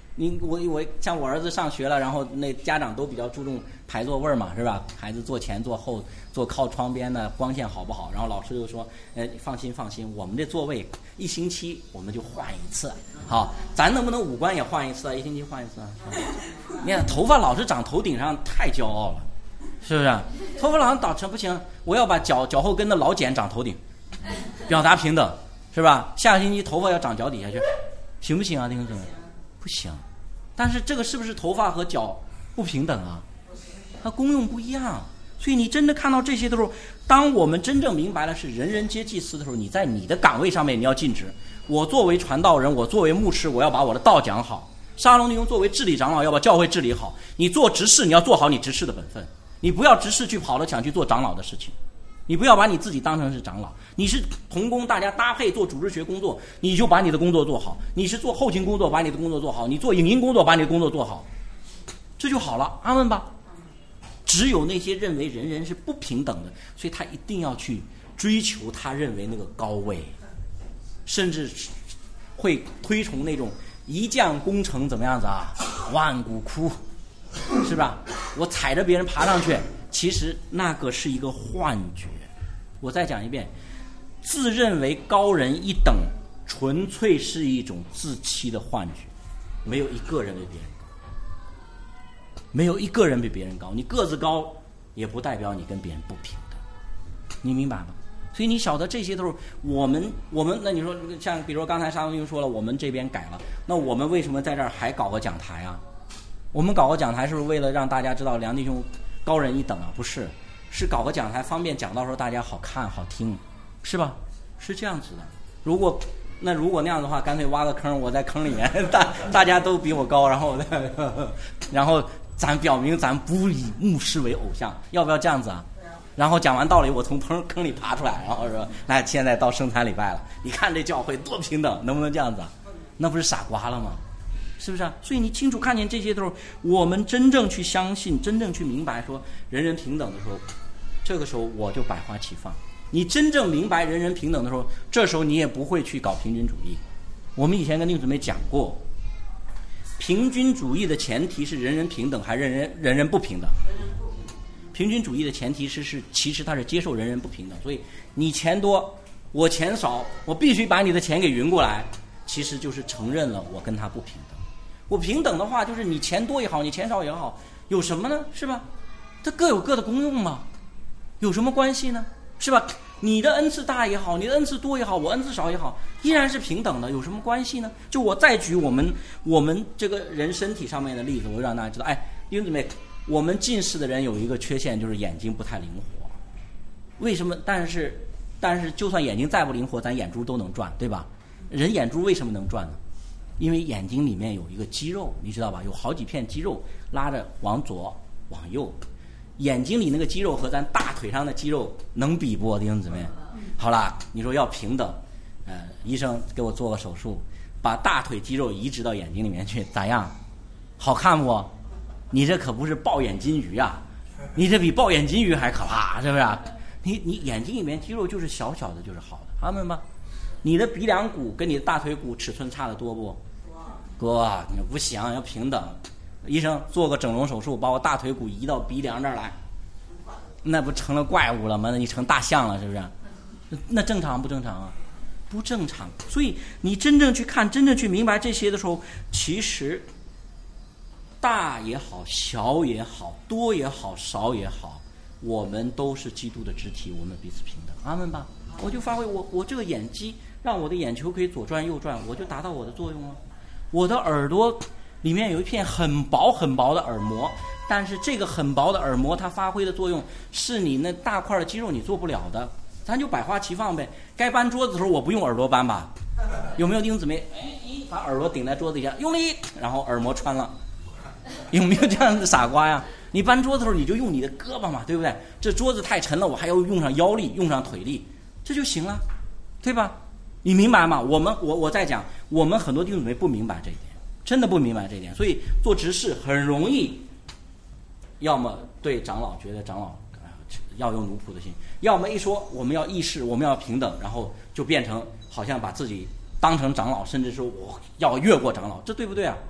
[SPEAKER 2] 我像我儿子上学了，然后那家长都比较注重排座位嘛，是吧？孩子坐前坐后，坐靠窗边的，光线好不好？然后老师就说，放心，我们这座位1星期我们就换一次，好，咱能不能五官也换一次啊？1星期换一次啊？你看头发老是长头顶上，太骄傲了，是不是？头发老是长成不行，我要把脚后跟的老茧长头顶，表达平等，是吧？下个星期头发要长脚底下去，行不行啊？弟兄姊妹，不行。但是这个是不是头发和脚不平等啊？它功用不一样。所以你真的看到这些的时候，当我们真正明白了是人人皆祭司的时候，你在你的岗位上面你要尽职。我作为传道人，我作为牧师，我要把我的道讲好。沙龙弟兄作为治理长老，要把教会治理好。你做执事，你要做好你执事的本分，你不要执事去跑了想去做长老的事情。你不要把你自己当成是长老，你是同工，大家搭配做主日学工作，你就把你的工作做好。你是做后勤工作，把你的工作做好。你做影音工作，把你的工作做好，这就好了。阿们吧。只有那些认为人人是不平等的，所以他一定要去追求他认为那个高位，甚至会推崇那种一将功成怎么样子啊，万骨枯，是吧？我踩着别人爬上去，其实那个是一个幻觉。我再讲一遍，自认为高人一等，纯粹是一种自欺的幻觉。没有一个人比别人高，没有一个人比别人高。你个子高，也不代表你跟别人不平等，你明白吗？所以你晓得这些都是我们那你说像比如说刚才沙龙弟兄说了，我们这边改了，那我们为什么在这儿还搞个讲台啊？我们搞个讲台是不是为了让大家知道梁弟兄高人一等啊？不是，是搞个讲台方便讲到时候大家好看好听，是吧？是这样子的。如果那样的话，干脆挖个坑，我在坑里面，大家都比我高，然后咱表明咱不以牧师为偶像，要不要这样子啊？然后讲完道理，我从坑里爬出来，然后说：“来，现在到圣餐礼拜了，你看这教会多平等，能不能这样子啊？”那不是傻瓜了吗？是不是啊？所以你清楚看见这些的时候，我们真正去相信，真正去明白说人人平等的时候，这个时候我就百花齐放。你真正明白人人平等的时候，这时候你也不会去搞平均主义。我们以前跟弟兄姊妹讲过，平均主义的前提是人人平等，还是人人不平等？平均主义的前提是其实它是接受人人不平等，所以你钱多我钱少，我必须把你的钱给匀过来，其实就是承认了我跟他不平等。我平等的话，就是你钱多也好，你钱少也好，有什么呢？是吧？它各有各的功用嘛，有什么关系呢？是吧？你的恩赐大也好，你的恩赐多也好，我恩赐少也好，依然是平等的，有什么关系呢？就我再举我们这个人身体上面的例子，我就让大家知道，弟兄姊妹，我们近视的人有一个缺陷，就是眼睛不太灵活。为什么？但是就算眼睛再不灵活，咱眼珠都能转，对吧？人眼珠为什么能转呢？因为眼睛里面有一个肌肉，你知道吧？有好几片肌肉拉着往左往右，眼睛里那个肌肉和咱大腿上的肌肉能比不？弟兄姊妹，好了，你说要平等，医生给我做个手术，把大腿肌肉移植到眼睛里面去，咋样？好看不？你这可不是抱眼金鱼啊，你这比抱眼金鱼还可怕，是不是？你眼睛里面肌肉就是小小的，就是好的，阿们吧？你的鼻梁骨跟你的大腿骨尺寸差得多不？哥，你不行，要平等。医生做个整容手术，把我大腿骨移到鼻梁这儿来，那不成了怪物了吗？那你成大象了，是不是？那正常不正常啊？不正常。所以你真正去看，真正去明白这些的时候，其实大也好，小也好，多也好，少也好，我们都是基督的肢体，我们彼此平等。阿们吧。我就发挥我这个眼肌，让我的眼球可以左转右转，我就达到我的作用了。我的耳朵里面有一片很薄很薄的耳膜，但是这个很薄的耳膜它发挥的作用是你那大块的肌肉你做不了的，咱就百花齐放呗。该搬桌子的时候我不用耳朵搬吧？有没有弟兄姊妹把耳朵顶在桌子底下用力，然后耳膜穿了？有没有这样的傻瓜呀？你搬桌子的时候你就用你的胳膊嘛，对不对？这桌子太沉了，我还要用上腰力，用上腿力，这就行了，对吧？你明白吗？我在讲，我们很多弟兄姊妹不明白这一点，真的不明白这一点，所以做执事很容易，要么对长老觉得长老要有奴仆的心，要么一说我们要议事，我们要平等，然后就变成好像把自己当成长老，甚至说我要越过长老，这对不对啊？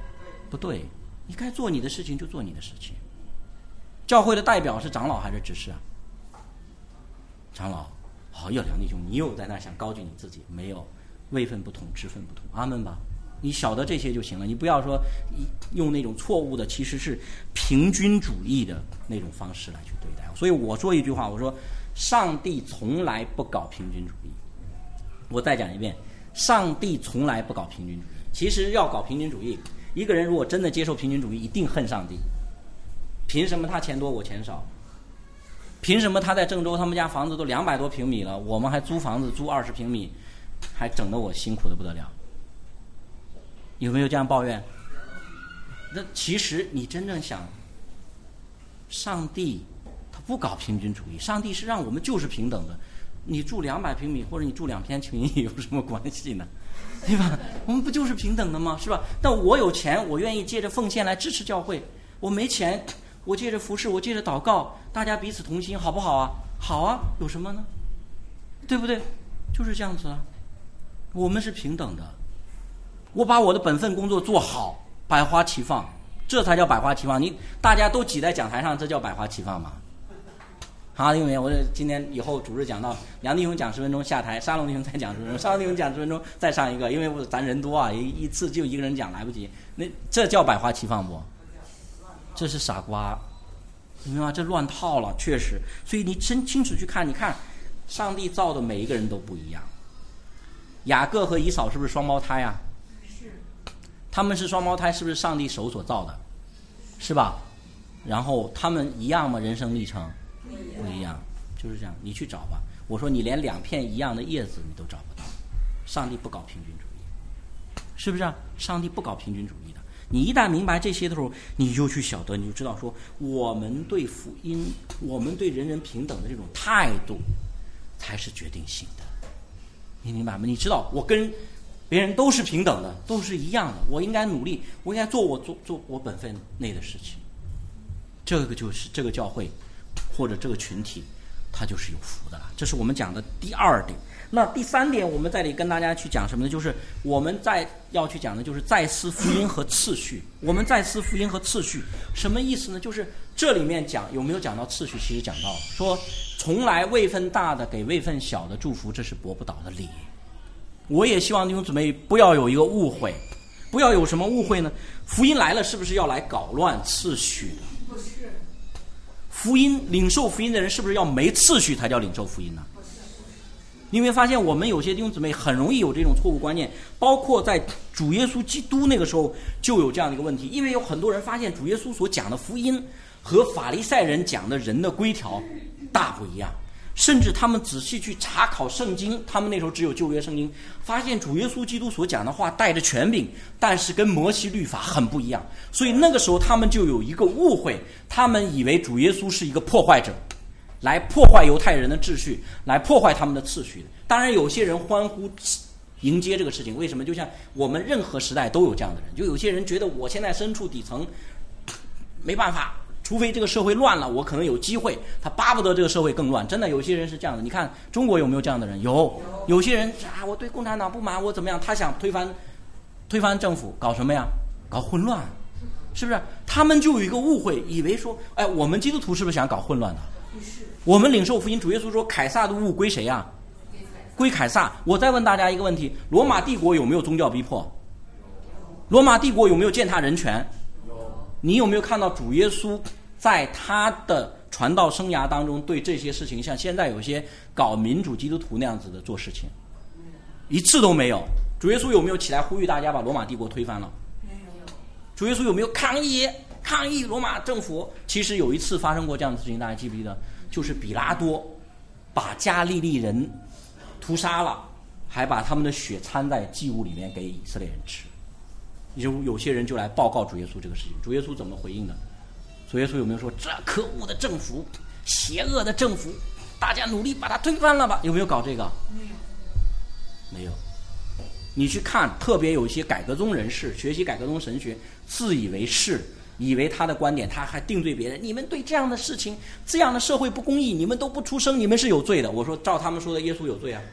[SPEAKER 2] 不对，你该做你的事情就做你的事情。教会的代表是长老还是执事啊？长老。好，要梁弟兄，你又在那想高举你自己，没有，位分不同，职分不同，阿们吧。你晓得这些就行了，你不要说用那种错误的，其实是平均主义的那种方式来去对待。所以我说一句话，我说上帝从来不搞平均主义。我再讲一遍，上帝从来不搞平均主义。其实要搞平均主义，一个人如果真的接受平均主义，一定恨上帝。凭什么他钱多我钱少？凭什么他在郑州他们家房子都200多平米了，我们还租房子租20平米，还整得我辛苦的不得了？有没有这样抱怨？那其实你真正想，上帝他不搞平均主义，上帝是让我们就是平等的。你住200平米或者你住2平米有什么关系呢？对吧？我们不就是平等的吗？是吧？但我有钱，我愿意借着奉献来支持教会；我没钱，我借着服侍，我借着祷告，大家彼此同心，好不好啊？好啊，有什么呢？对不对？就是这样子啊。我们是平等的。我把我的本分工作做好，百花齐放，这才叫百花齐放。大家都挤在讲台上，这叫百花齐放吗？好，因为我今天以后主日讲到梁弟兄讲10分钟下台，沙龙弟兄再讲10分钟，沙龙弟兄讲10分钟再上一个，因为咱人多啊，一次就一个人讲来不及。那这叫百花齐放不？这是傻瓜，你明白吗？这乱套了，确实。所以你真清楚去看，你看上帝造的每一个人都不一样。雅各和以扫是不是双胞胎啊？是。他们是双胞胎，是不是上帝手所造的？是吧？然后他们一样吗？人生历程不一样，就是这样。你去找吧。我说你连2片一样的叶子你都找不到。上帝不搞平均主义，是不是啊？上帝不搞平均主义的。你一旦明白这些的时候，你就去晓得，你就知道说，我们对福音，我们对人人平等的这种态度，才是决定性的。你明白吗？你知道，我跟别人都是平等的，都是一样的。我应该努力，我应该做我本分内的事情。这个就是这个教会或者这个群体，它就是有福的了。这是我们讲的第2点。那第3点，我们在这里跟大家去讲什么呢？就是我们要去讲的就是再思福音和次序。我们再思福音和次序什么意思呢？就是这里面讲有没有讲到次序？其实讲到了，说从来位分大的给位分小的祝福，这是驳不倒的理。我也希望弟兄姊妹不要有一个误会，不要有什么误会呢？福音来了是不是要来搞乱次序的？不是。福音领受福音的人是不是要没次序才叫领受福音呢？你会发现我们有些弟兄姊妹很容易有这种错误观念，包括在主耶稣基督那个时候就有这样的一个问题。因为有很多人发现主耶稣所讲的福音和法利赛人讲的人的规条大不一样，甚至他们仔细去查考圣经，他们那时候只有旧约圣经，发现主耶稣基督所讲的话带着权柄，但是跟摩西律法很不一样。所以那个时候他们就有一个误会，他们以为主耶稣是一个破坏者，来破坏犹太人的秩序，来破坏他们的次序。当然有些人欢呼迎接这个事情，为什么？就像我们任何时代都有这样的人，就有些人觉得我现在身处底层，没办法，除非这个社会乱了，我可能有机会，他巴不得这个社会更乱。真的有些人是这样的。你看中国有没有这样的人？有些人我对共产党不满，我怎么样，他想推翻政府，搞什么呀？搞混乱，是不是？他们就有一个误会，以为说我们基督徒是不是想搞混乱的？我们领受福音，主耶稣说凯撒的物归谁呀？归凯撒。我再问大家一个问题，罗马帝国有没有宗教逼迫？罗马帝国有没有践踏人权？你有没有看到主耶稣在他的传道生涯当中对这些事情，像现在有些搞民主基督徒那样子的做事情？一次都没有。主耶稣有没有起来呼吁大家把罗马帝国推翻了？主耶稣有没有抗议罗马政府？其实有一次发生过这样的事情，大家记不记得？就是比拉多把加利利人屠杀了，还把他们的血掺在祭物里面给以色列人吃。有些人就来报告主耶稣这个事情，主耶稣怎么回应的？主耶稣有没有说这可恶的政府，邪恶的政府，大家努力把它推翻了吧？有没有搞这个？没有。你去看，特别有一些改革宗人士学习改革宗神学，自以为是，以为他的观点，他还定罪别人。你们对这样的事情，这样的社会不公义，你们都不出声，你们是有罪的。我说照他们说的，耶稣有罪啊。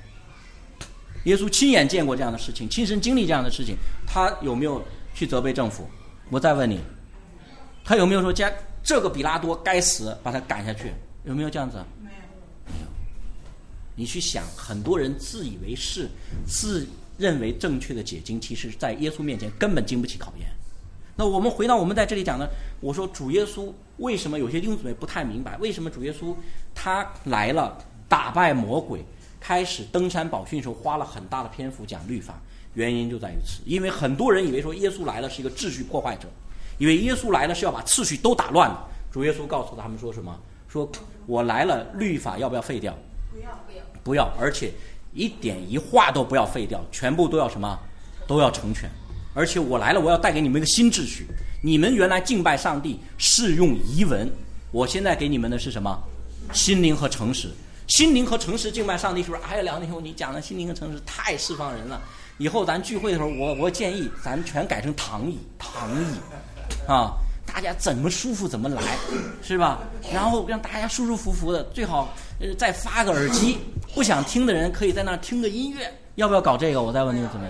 [SPEAKER 2] 耶稣亲眼见过这样的事情，亲身经历这样的事情，他有没有去责备政府？ 我再问你，他有没有说这个比拉多该死，把他赶下去？有没有这样子？没有。你去想，很多人自以为是、自认为正确的解经，其实在耶稣面前根本经不起考验。那我们回到我们在这里讲的，我说主耶稣为什么有些弟兄姊妹不太明白，为什么主耶稣他来了，打败魔鬼，开始登山宝训的时候花了很大的篇幅讲律法，原因就在于此。因为很多人以为说耶稣来了是一个秩序破坏者，以为耶稣来了是要把次序都打乱的。主耶稣告诉他们说什么？说我来了，律法要不要废掉？不要，而且一点一画都不要废掉，全部都要什么？都要成全。而且我来了，我要带给你们一个新秩序。你们原来敬拜上帝是用仪文，我现在给你们的是什么？心灵和诚实。心灵和诚实敬拜上帝，是不是？哎呀，梁弟兄，你讲的心灵和诚实太释放人了。以后咱聚会的时候，我建议咱全改成躺椅啊，大家怎么舒服怎么来，是吧？然后让大家舒舒服服的，最好再发个耳机，不想听的人可以在那儿听个音乐。要不要搞这个？我再问你怎么样？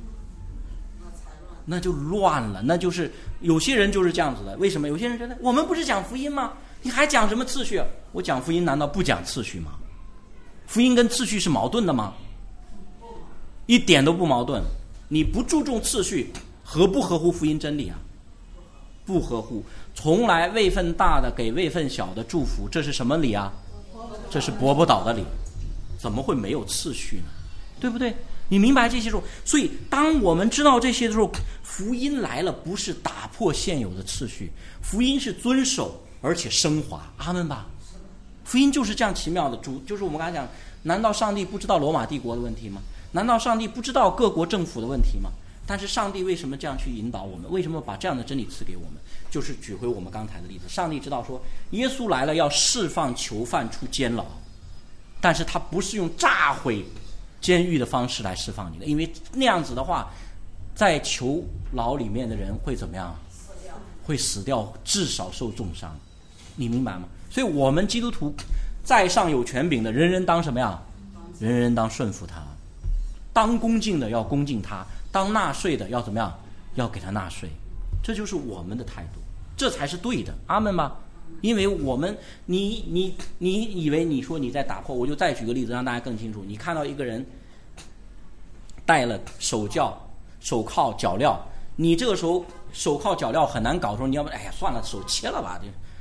[SPEAKER 2] 那就乱了，那就是有些人就是这样子的。为什么？有些人觉得我们不是讲福音吗？你还讲什么次序？我讲福音难道不讲次序吗？福音跟次序是矛盾的吗？一点都不矛盾。你不注重次序，合不合乎福音真理啊？不合乎。从来位分大的给位分小的祝福，这是什么理啊？这是伯伯岛的理。怎么会没有次序呢？对不对？你明白这些时候，所以当我们知道这些的时候，福音来了不是打破现有的次序，福音是遵守而且升华。阿们吧。福音就是这样奇妙的。就是我们刚才讲，难道上帝不知道罗马帝国的问题吗？难道上帝不知道各国政府的问题吗？但是上帝为什么这样去引导我们？为什么把这样的真理赐给我们？就是举回我们刚才的例子，上帝知道说耶稣来了要释放囚犯出监牢，但是他不是用炸毁监狱的方式来释放你的，因为那样子的话，在囚牢里面的人会怎么样？会死掉，至少受重伤。你明白吗？所以我们基督徒在上有权柄的，人人当什么呀？人人当顺服他。当恭敬的要恭敬他，当纳税的要怎么样？要给他纳税。这就是我们的态度，这才是对的。阿们吧。因为我们你以为你说你在打破，我就再举个例子让大家更清楚。你看到一个人戴了手铐脚镣，你这个时候手铐脚镣很难搞的时候，你要不哎呀算了，手切了吧，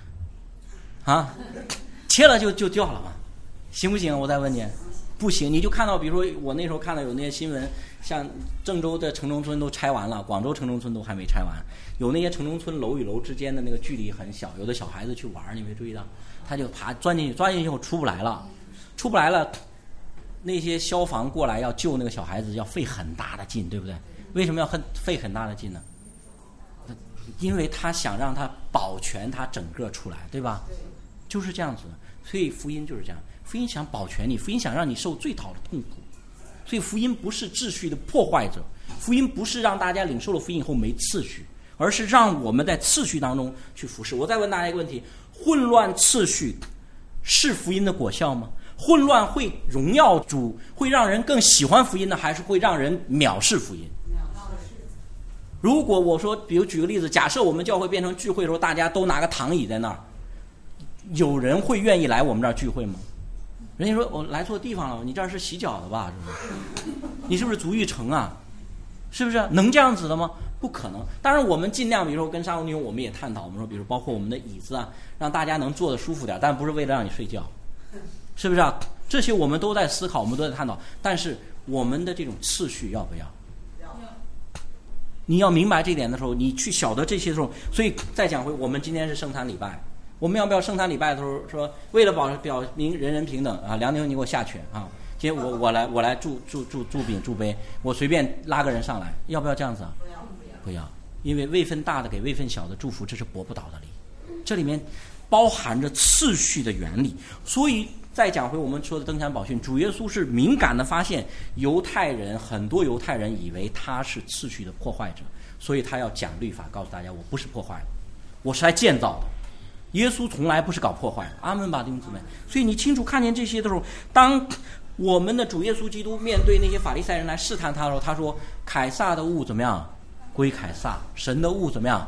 [SPEAKER 2] 切了就掉了嘛，行不行？我再问你，不行。你就看到比如说我那时候看到有那些新闻，像郑州的城中村都拆完了，广州城中村都还没拆完，有那些城中村楼与楼之间的那个距离很小，有的小孩子去玩，你没注意到，他就钻进去以后出不来了，那些消防过来要救那个小孩子要费很大的劲，对不对？为什么要费很大的劲呢？因为他想让他保全他整个出来，对吧？就是这样子。所以福音就是这样，福音想保全你，福音想让你受最大的痛苦。所以福音不是秩序的破坏者，福音不是让大家领受了福音以后没次序，而是让我们在次序当中去服侍。我再问大家一个问题，混乱次序是福音的果效吗？混乱会荣耀主，会让人更喜欢福音呢，还是会让人藐视福音？如果我说，比如举个例子，假设我们教会变成聚会的时候，大家都拿个躺椅在那儿，有人会愿意来我们这儿聚会吗？人家说我来错地方了，你这儿是洗脚的吧？是不是？你是不是足浴城啊？是不是？能这样子的吗？不可能。当然我们尽量，比如说跟沙龙弟兄我们也探讨，我们说比如包括我们的椅子啊，让大家能坐得舒服点，但不是为了让你睡觉，是不是啊？这些我们都在思考，我们都在探讨。但是我们的这种次序要不要？你要明白这一点的时候，你去晓得这些的时候，所以再讲回我们今天是圣餐礼拜，我们要不要圣餐礼拜的时候说，为了表明人人平等啊，梁弟兄你给我下拳啊，今天我来祝饼祝杯，我随便拉个人上来，要不要这样子啊？不要，因为位分大的给位分小的祝福，这是驳不倒的理，这里面包含着次序的原理。所以再讲回我们说的登山宝训，主耶稣是敏感的发现很多犹太人以为他是次序的破坏者，所以他要讲律法，告诉大家我不是破坏的，我是来建造的。耶稣从来不是搞破坏的，阿们吧，弟兄姊妹。所以你清楚看见这些的时候，当我们的主耶稣基督面对那些法利赛人来试探他的时候，他说凯撒的物怎么样归凯撒，神的物怎么样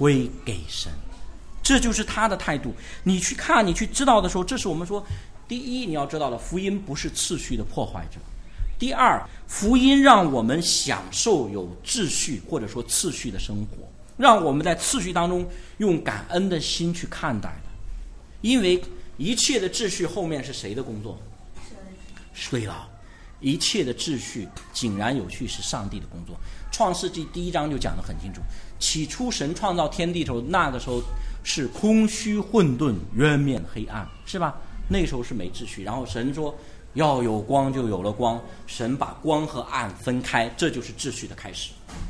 [SPEAKER 2] 归给神。这就是他的态度。你去看，你去知道的时候，这是我们说，第一，你要知道的，福音不是次序的破坏者；第二，福音让我们享受有秩序或者说次序的生活，让我们在次序当中用感恩的心去看待的。因为一切的秩序后面是谁的工作？对了，一切的秩序井然有序是上帝的工作。创世纪1章就讲得很清楚，起初神创造天地的时候，那个时候是空虚混沌，渊面黑暗，是吧？那时候是没秩序，然后神说要有光，就有了光，神把光和暗分开，这就是秩序的开始。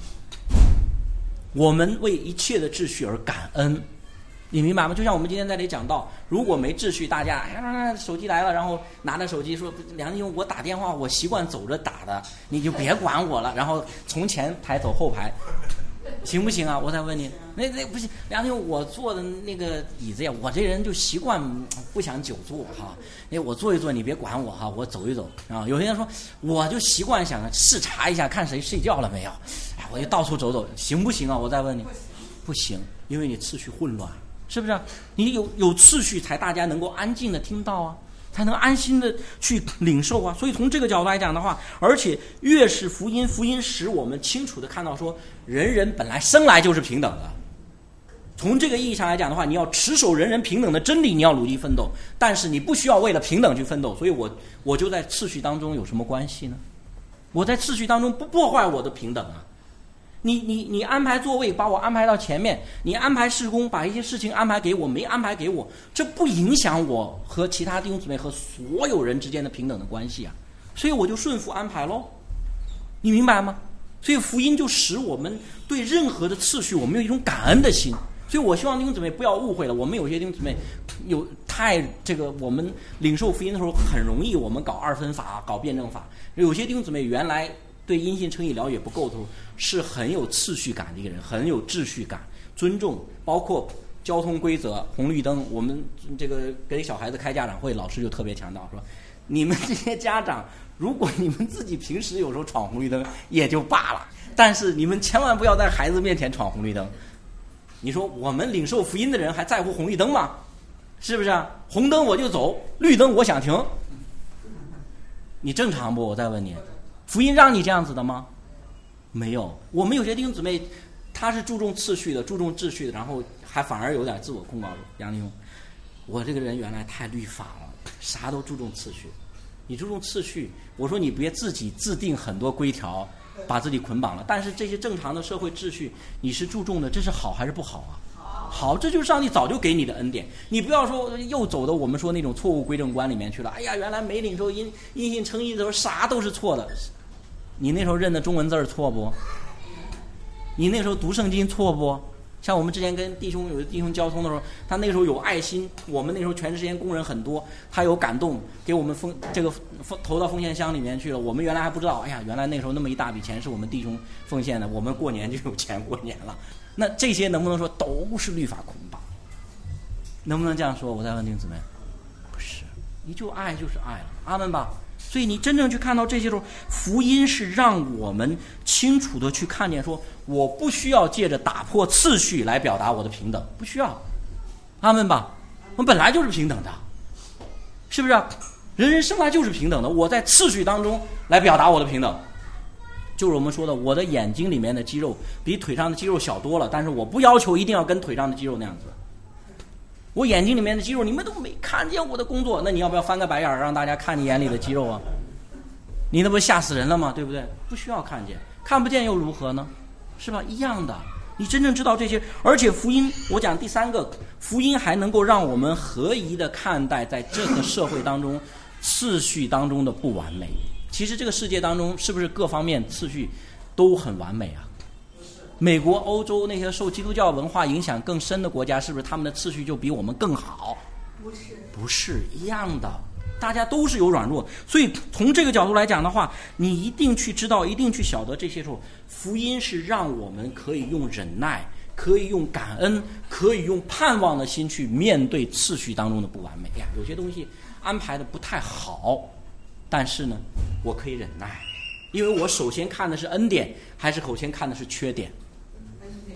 [SPEAKER 2] 我们为一切的秩序而感恩，你明白吗？就像我们今天在这里讲到，如果没秩序，大家手机来了，然后拿着手机说梁弟兄，我打电话我习惯走着打的，你就别管我了，然后从前排走后排，行不行啊？我再问你，那不行，梁弟兄，我坐的那个椅子呀，我这人就习惯不想久坐哈，我坐一坐，你别管我哈，我走一走啊。有些人说，我就习惯想视察一下，看谁睡觉了没有，我就到处走走，行不行啊？我再问你，不行，因为你次序混乱。是不是？你有次序，才大家能够安静的听到啊，才能安心的去领受啊。所以从这个角度来讲的话，而且越是福音，福音使我们清楚的看到说，人人本来生来就是平等的。从这个意义上来讲的话，你要持守人人平等的真理，你要努力奋斗，但是你不需要为了平等去奋斗。所以我就在次序当中有什么关系呢？我在次序当中不破坏我的平等啊。你安排座位，把我安排到前面，你安排事工，把一些事情安排给我，没安排给我，这不影响我和其他弟兄姊妹和所有人之间的平等的关系啊，所以我就顺服安排咯，你明白吗？所以福音就使我们对任何的次序我们有一种感恩的心。所以我希望弟兄姊妹不要误会了，我们有些弟兄姊妹有我们领受福音的时候很容易我们搞二分法，搞辩证法，有些弟兄姊妹原来对因信称义了解不够的时候，是很有次序感的一个人，很有秩序感，尊重，包括交通规则、红绿灯。我们这个给小孩子开家长会，老师就特别强调说，你们这些家长，如果你们自己平时有时候闯红绿灯也就罢了，但是你们千万不要在孩子面前闯红绿灯。你说我们领受福音的人还在乎红绿灯吗？是不是啊？红灯我就走，绿灯我想停，你正常不？我再问你，福音让你这样子的吗？没有。我们有些弟兄姊妹他是注重次序的，注重秩序的，然后还反而有点自我控告，杨弟兄，我这个人原来太律法了，啥都注重次序。你注重次序，我说你别自己自定很多规条把自己捆绑了，但是这些正常的社会秩序你是注重的，这是好还是不好啊？好，这就是上帝早就给你的恩典。你不要说又走到我们说那种错误规正观里面去了，哎呀，原来没领受因信称义的时候啥都是错的。你那时候认的中文字错不？你那时候读圣经错不？像我们之前跟弟兄有的弟兄交通的时候，他那时候有爱心，我们那时候全时间工人很多，他有感动，给我们投到奉献箱里面去了。我们原来还不知道，哎呀，原来那时候那么一大笔钱是我们弟兄奉献的，我们过年就有钱过年了。那这些能不能说都是律法捆绑？能不能这样说？我再问弟兄姊妹，不是，你就爱就是爱了，阿们吧。所以你真正去看到这些时候，福音是让我们清楚的去看见说，我不需要借着打破次序来表达我的平等，不需要，阿们吧。我们本来就是平等的，是不是啊？人人生来就是平等的，我在次序当中来表达我的平等。就是我们说的，我的眼睛里面的肌肉比腿上的肌肉小多了，但是我不要求一定要跟腿上的肌肉那样子。我眼睛里面的肌肉你们都没看见我的工作，那你要不要翻个白眼让大家看你眼里的肌肉啊？你那不吓死人了吗？对不对？不需要看见，看不见又如何呢？是吧？一样的。你真正知道这些，而且福音，我讲第三个，福音还能够让我们合宜的看待在这个社会当中次序当中的不完美。其实这个世界当中是不是各方面次序都很完美啊？美国、欧洲那些受基督教文化影响更深的国家，是不是他们的次序就比我们更好？不是一样的，大家都是有软弱。所以从这个角度来讲的话，你一定去知道，一定去晓得这些时候，福音是让我们可以用忍耐，可以用感恩，可以用盼望的心去面对次序当中的不完美呀。有些东西安排的不太好，但是呢，我可以忍耐，因为我首先看的是恩典，还是首先看的是缺点？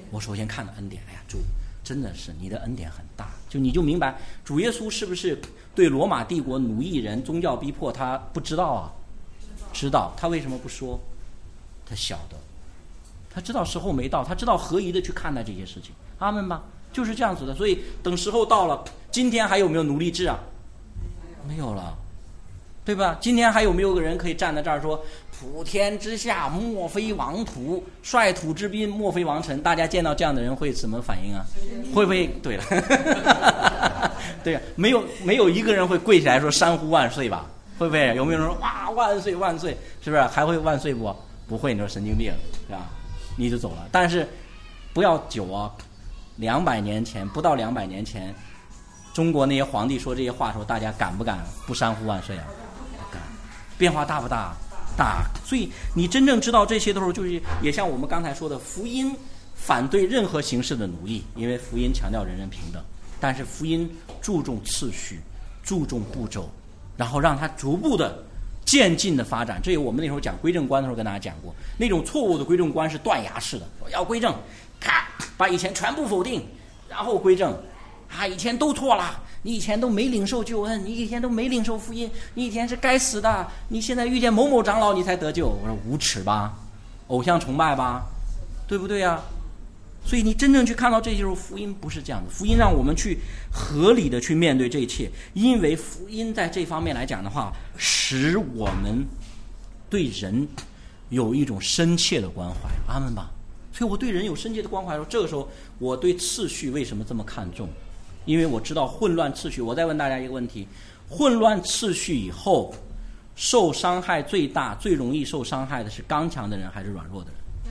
[SPEAKER 2] 我首先看到恩典，哎呀，主真的是你的恩典很大，你就明白主耶稣是不是对罗马帝国奴役人、宗教逼迫他不知道啊？知道，他为什么不说？他晓得，他知道时候没到，他知道合宜的去看待这些事情。阿们吧，就是这样子的。所以等时候到了，今天还有没有奴隶制啊？没有了，对吧？今天还有没有个人可以站在这儿说普天之下莫非王土，率土之滨莫非王臣？大家见到这样的人会什么反应啊？会不会？对了，对呀，没有一个人会跪起来说山呼万岁吧？会不会？有没有人说哇万岁万岁？是不是？还会万岁不？不会，你说神经病是吧？你就走了。但是不要久啊，200年前不到200年前，中国那些皇帝说这些话的时候，大家敢不敢不山呼万岁啊？敢。变化大不大？大。所以你真正知道这些的时候，就是也像我们刚才说的，福音反对任何形式的奴役，因为福音强调人人平等，但是福音注重次序，注重步骤，然后让它逐步的渐进的发展。这有我们那时候讲归正观的时候跟大家讲过，那种错误的归正观是断崖式的，要归正，咔把以前全部否定，然后归正，以前都错了，你以前都没领受救恩，你以前都没领受福音，你以前是该死的，你现在遇见某某长老你才得救。我说无耻吧，偶像崇拜吧，对不对啊？所以你真正去看到这些时候，福音不是这样的。福音让我们去合理的去面对这一切，因为福音在这方面来讲的话，使我们对人有一种深切的关怀。阿们吧。所以我对人有深切的关怀的时候，这个时候我对次序为什么这么看重？因为我知道混乱次序。我再问大家一个问题，混乱次序以后受伤害最大最容易受伤害的是刚强的人还是软弱的人？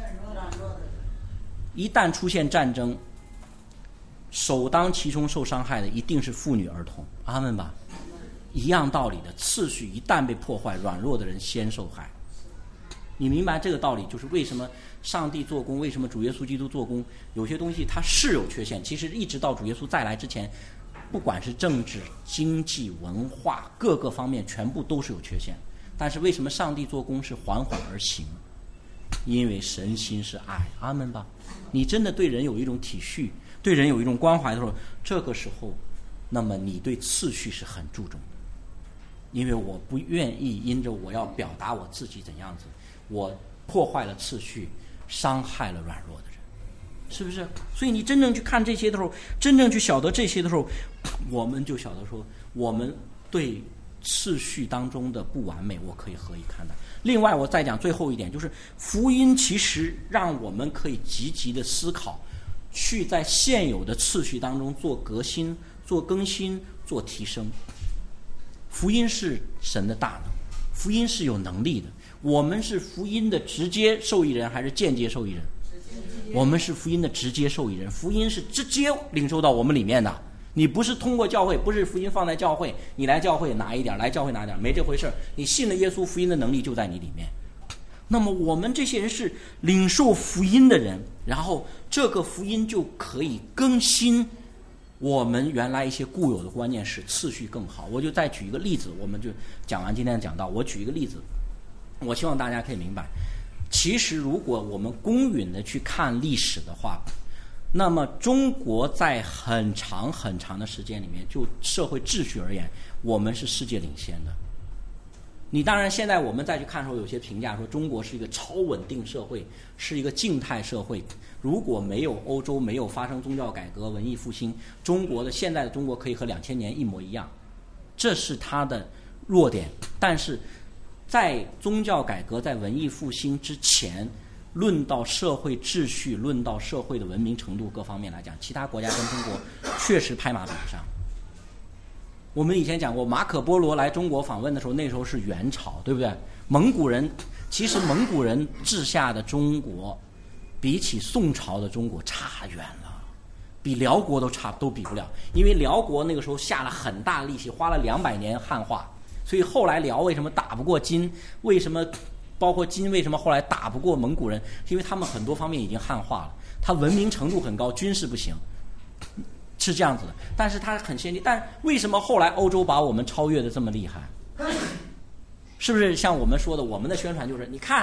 [SPEAKER 2] 一旦出现战争，首当其冲受伤害的一定是妇女儿童。阿们吧。一样道理的，次序一旦被破坏，软弱的人先受害。你明白这个道理，就是为什么上帝做工，为什么主耶稣基督做工，有些东西它是有缺陷，其实一直到主耶稣再来之前，不管是政治、经济、文化各个方面全部都是有缺陷。但是为什么上帝做工是缓缓而行？因为神心是爱。阿们吧。你真的对人有一种体恤，对人有一种关怀的时候，这个时候那么你对次序是很注重的。因为我不愿意因着我要表达我自己怎样子，我破坏了次序，伤害了软弱的人，是不是？所以你真正去看这些的时候，真正去晓得这些的时候，我们就晓得说，我们对次序当中的不完美，我可以合以看待。另外我再讲最后一点，就是福音其实让我们可以积极的思考，去在现有的次序当中做革新、做更新、做提升。福音是神的大能，福音是有能力的。我们是福音的直接受益人还是间接受益人？我们是福音的直接受益人，福音是直接领受到我们里面的。你不是通过教会，不是福音放在教会，你来教会拿一点，来教会拿点，没这回事。你信了耶稣，福音的能力就在你里面。那么我们这些人是领受福音的人，然后这个福音就可以更新我们原来一些固有的观念，使次序更好。我就再举一个例子，我们就讲完今天的讲道。我举一个例子，我希望大家可以明白，其实如果我们公允的去看历史的话，那么中国在很长很长的时间里面，就社会秩序而言，我们是世界领先的。你当然现在我们再去看的时候，有些评价说中国是一个超稳定社会，是一个静态社会。如果没有欧洲没有发生宗教改革、文艺复兴，中国的现在的中国可以和2000年一模一样，这是它的弱点。但是在宗教改革、在文艺复兴之前，论到社会秩序、论到社会的文明程度各方面来讲，其他国家跟中国确实拍马比不上。我们以前讲过，马可波罗来中国访问的时候，那时候是元朝，对不对？蒙古人，其实蒙古人治下的中国，比起宋朝的中国差远了，比辽国都比不了。因为辽国那个时候下了很大力气，花了200年汉化，所以后来辽为什么打不过金？为什么包括金为什么后来打不过蒙古人？因为他们很多方面已经汉化了，他文明程度很高，军事不行。是这样子的，但是它很先进。但为什么后来欧洲把我们超越的这么厉害？是不是像我们说的，我们的宣传就是你看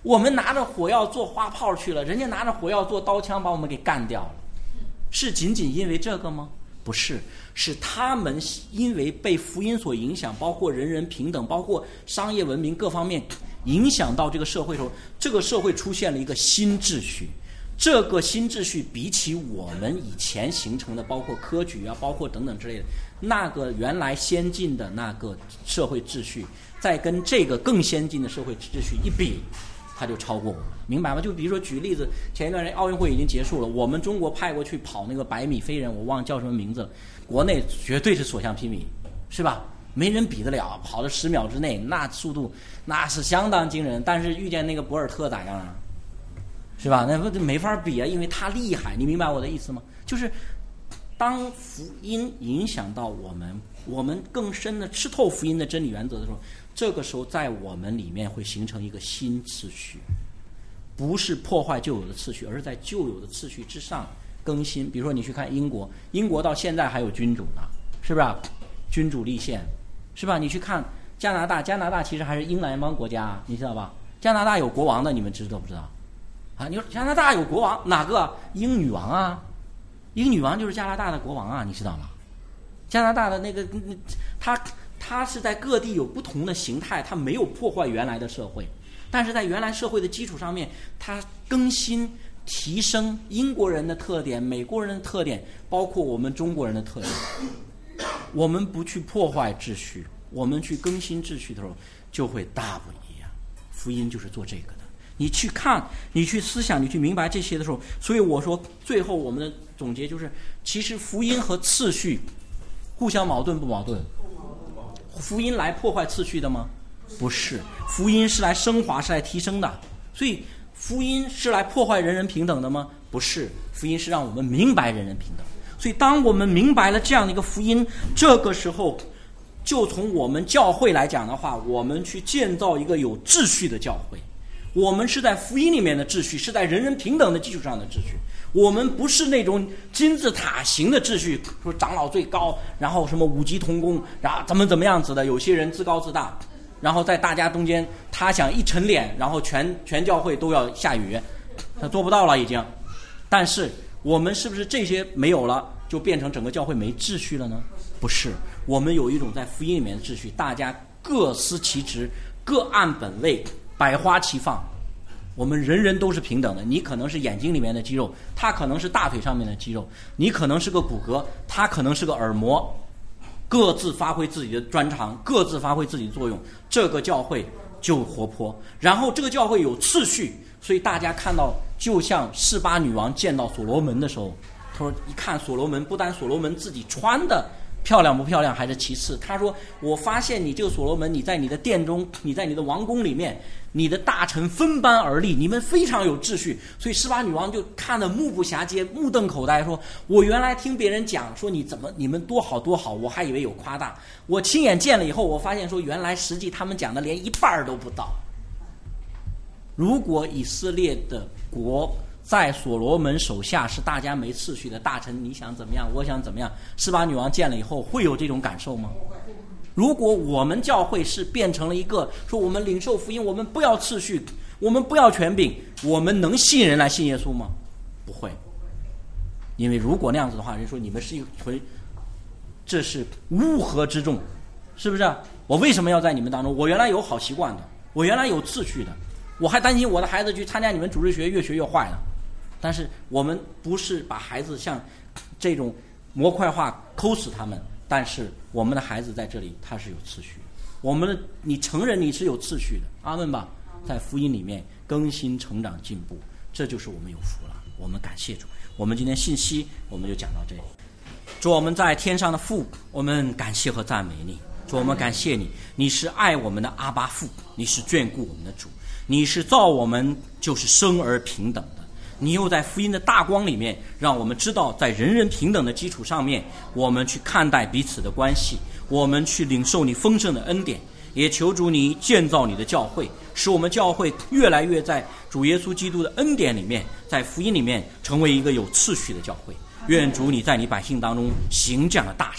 [SPEAKER 2] 我们拿着火药做花炮去了，人家拿着火药做刀枪把我们给干掉了，是仅仅因为这个吗？不是，是他们因为被福音所影响，包括人人平等，包括商业文明各方面影响到这个社会的时候，这个社会出现了一个新秩序。这个新秩序比起我们以前形成的包括科举啊，包括等等之类的那个原来先进的那个社会秩序，再跟这个更先进的社会秩序一比，他就超过我们，明白吗？就比如说举例子，前一段时间奥运会已经结束了，我们中国派过去跑那个100米飞人，我忘了叫什么名字了，国内绝对是所向披靡，是吧？没人比得了，跑了10秒之内，那速度那是相当惊人。但是遇见那个博尔特咋样啊？是吧？那没法比啊，因为他厉害，你明白我的意思吗？就是当福音影响到我们更深的吃透福音的真理原则的时候，这个时候在我们里面会形成一个新次序，不是破坏旧有的次序，而是在旧有的次序之上更新。比如说你去看英国，英国到现在还有君主呢，是不是？君主立宪，是吧？你去看加拿大，加拿大其实还是英联邦国家，你知道吧？加拿大有国王的，你们知道不知道？啊，你说加拿大有国王，哪个？英女王啊，英女王就是加拿大的国王啊，你知道吗？加拿大的那个，它是在各地有不同的形态，它没有破坏原来的社会，但是在原来社会的基础上面，它更新提升英国人的特点、美国人的特点，包括我们中国人的特点。我们不去破坏秩序，我们去更新秩序的时候，就会大不一样。福音就是做这个的。你去看，你去思想，你去明白这些的时候，所以我说最后我们的总结就是，其实福音和次序互相矛盾不矛盾？福音来破坏次序的吗？不是，福音是来升华，是来提升的。所以福音是来破坏人人平等的吗？不是，福音是让我们明白人人平等。所以当我们明白了这样的一个福音，这个时候就从我们教会来讲的话，我们去建造一个有秩序的教会。我们是在福音里面的秩序，是在人人平等的基础上的秩序。我们不是那种金字塔型的秩序，说长老最高，然后什么5级同工，然后怎么样子的，有些人自高自大，然后在大家中间他想一沉脸，然后全教会都要下雨，他做不到了已经。但是我们是不是这些没有了，就变成整个教会没秩序了呢？不是，我们有一种在福音里面的秩序，大家各司其职，各按本位，百花齐放。我们人人都是平等的，你可能是眼睛里面的肌肉，他可能是大腿上面的肌肉，你可能是个骨骼，他可能是个耳膜，各自发挥自己的专长，各自发挥自己的作用，这个教会就活泼。然后这个教会有次序，所以大家看到，就像示巴女王见到所罗门的时候，他说一看所罗门，不单所罗门自己穿的漂亮不漂亮还是其次，他说我发现你这个所罗门，你在你的殿中，你在你的王宫里面，你的大臣分班而立，你们非常有秩序。所以示巴女王就看得目不暇接，目瞪口呆，说我原来听别人讲说你们多好多好，我还以为有夸大，我亲眼见了以后，我发现说原来实际他们讲的连一半都不到。如果以色列的国在所罗门手下是大家没次序的大臣，你想怎么样，我想怎么样，示巴女王见了以后会有这种感受吗？如果我们教会是变成了一个说我们领受福音，我们不要次序，我们不要权柄，我们能吸引人来信耶稣吗？不会。因为如果那样子的话，人说你们是一群，这是乌合之众，是不是？我为什么要在你们当中？我原来有好习惯的，我原来有次序的，我还担心我的孩子去参加你们主日学越学越坏呢。但是我们不是把孩子像这种模块化抠死他们，但是我们的孩子在这里他是有次序，你承认你是有次序的，阿们吧。在福音里面更新成长进步，这就是我们有福了。我们感谢主。我们今天信息我们就讲到这里。主，我们在天上的父，我们感谢和赞美你。主，我们感谢你，你是爱我们的阿爸父，你是眷顾我们的主，你是造我们就是生而平等的。你又在福音的大光里面让我们知道，在人人平等的基础上面，我们去看待彼此的关系，我们去领受你丰盛的恩典。也求主你建造你的教会，使我们教会越来越在主耶稣基督的恩典里面，在福音里面成为一个有次序的教会。愿主你在你百姓当中行这样的大事，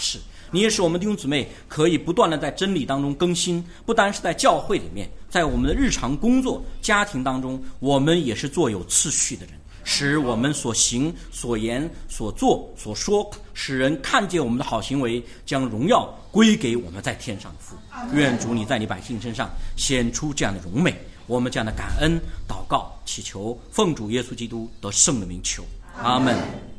[SPEAKER 1] 你也使我们弟兄姊妹可以不断的在真理当中更新，不单是在教会里面，在我们的日常工作家庭当中，我们也是做有次序的人，使我们所行所言所做所说，使人看见我们的好行为，将荣耀归给我们在天上的父。愿主你在你百姓身上显出这样的荣美，我们这样的感恩祷告祈求，奉主耶稣基督得胜的名求，阿们。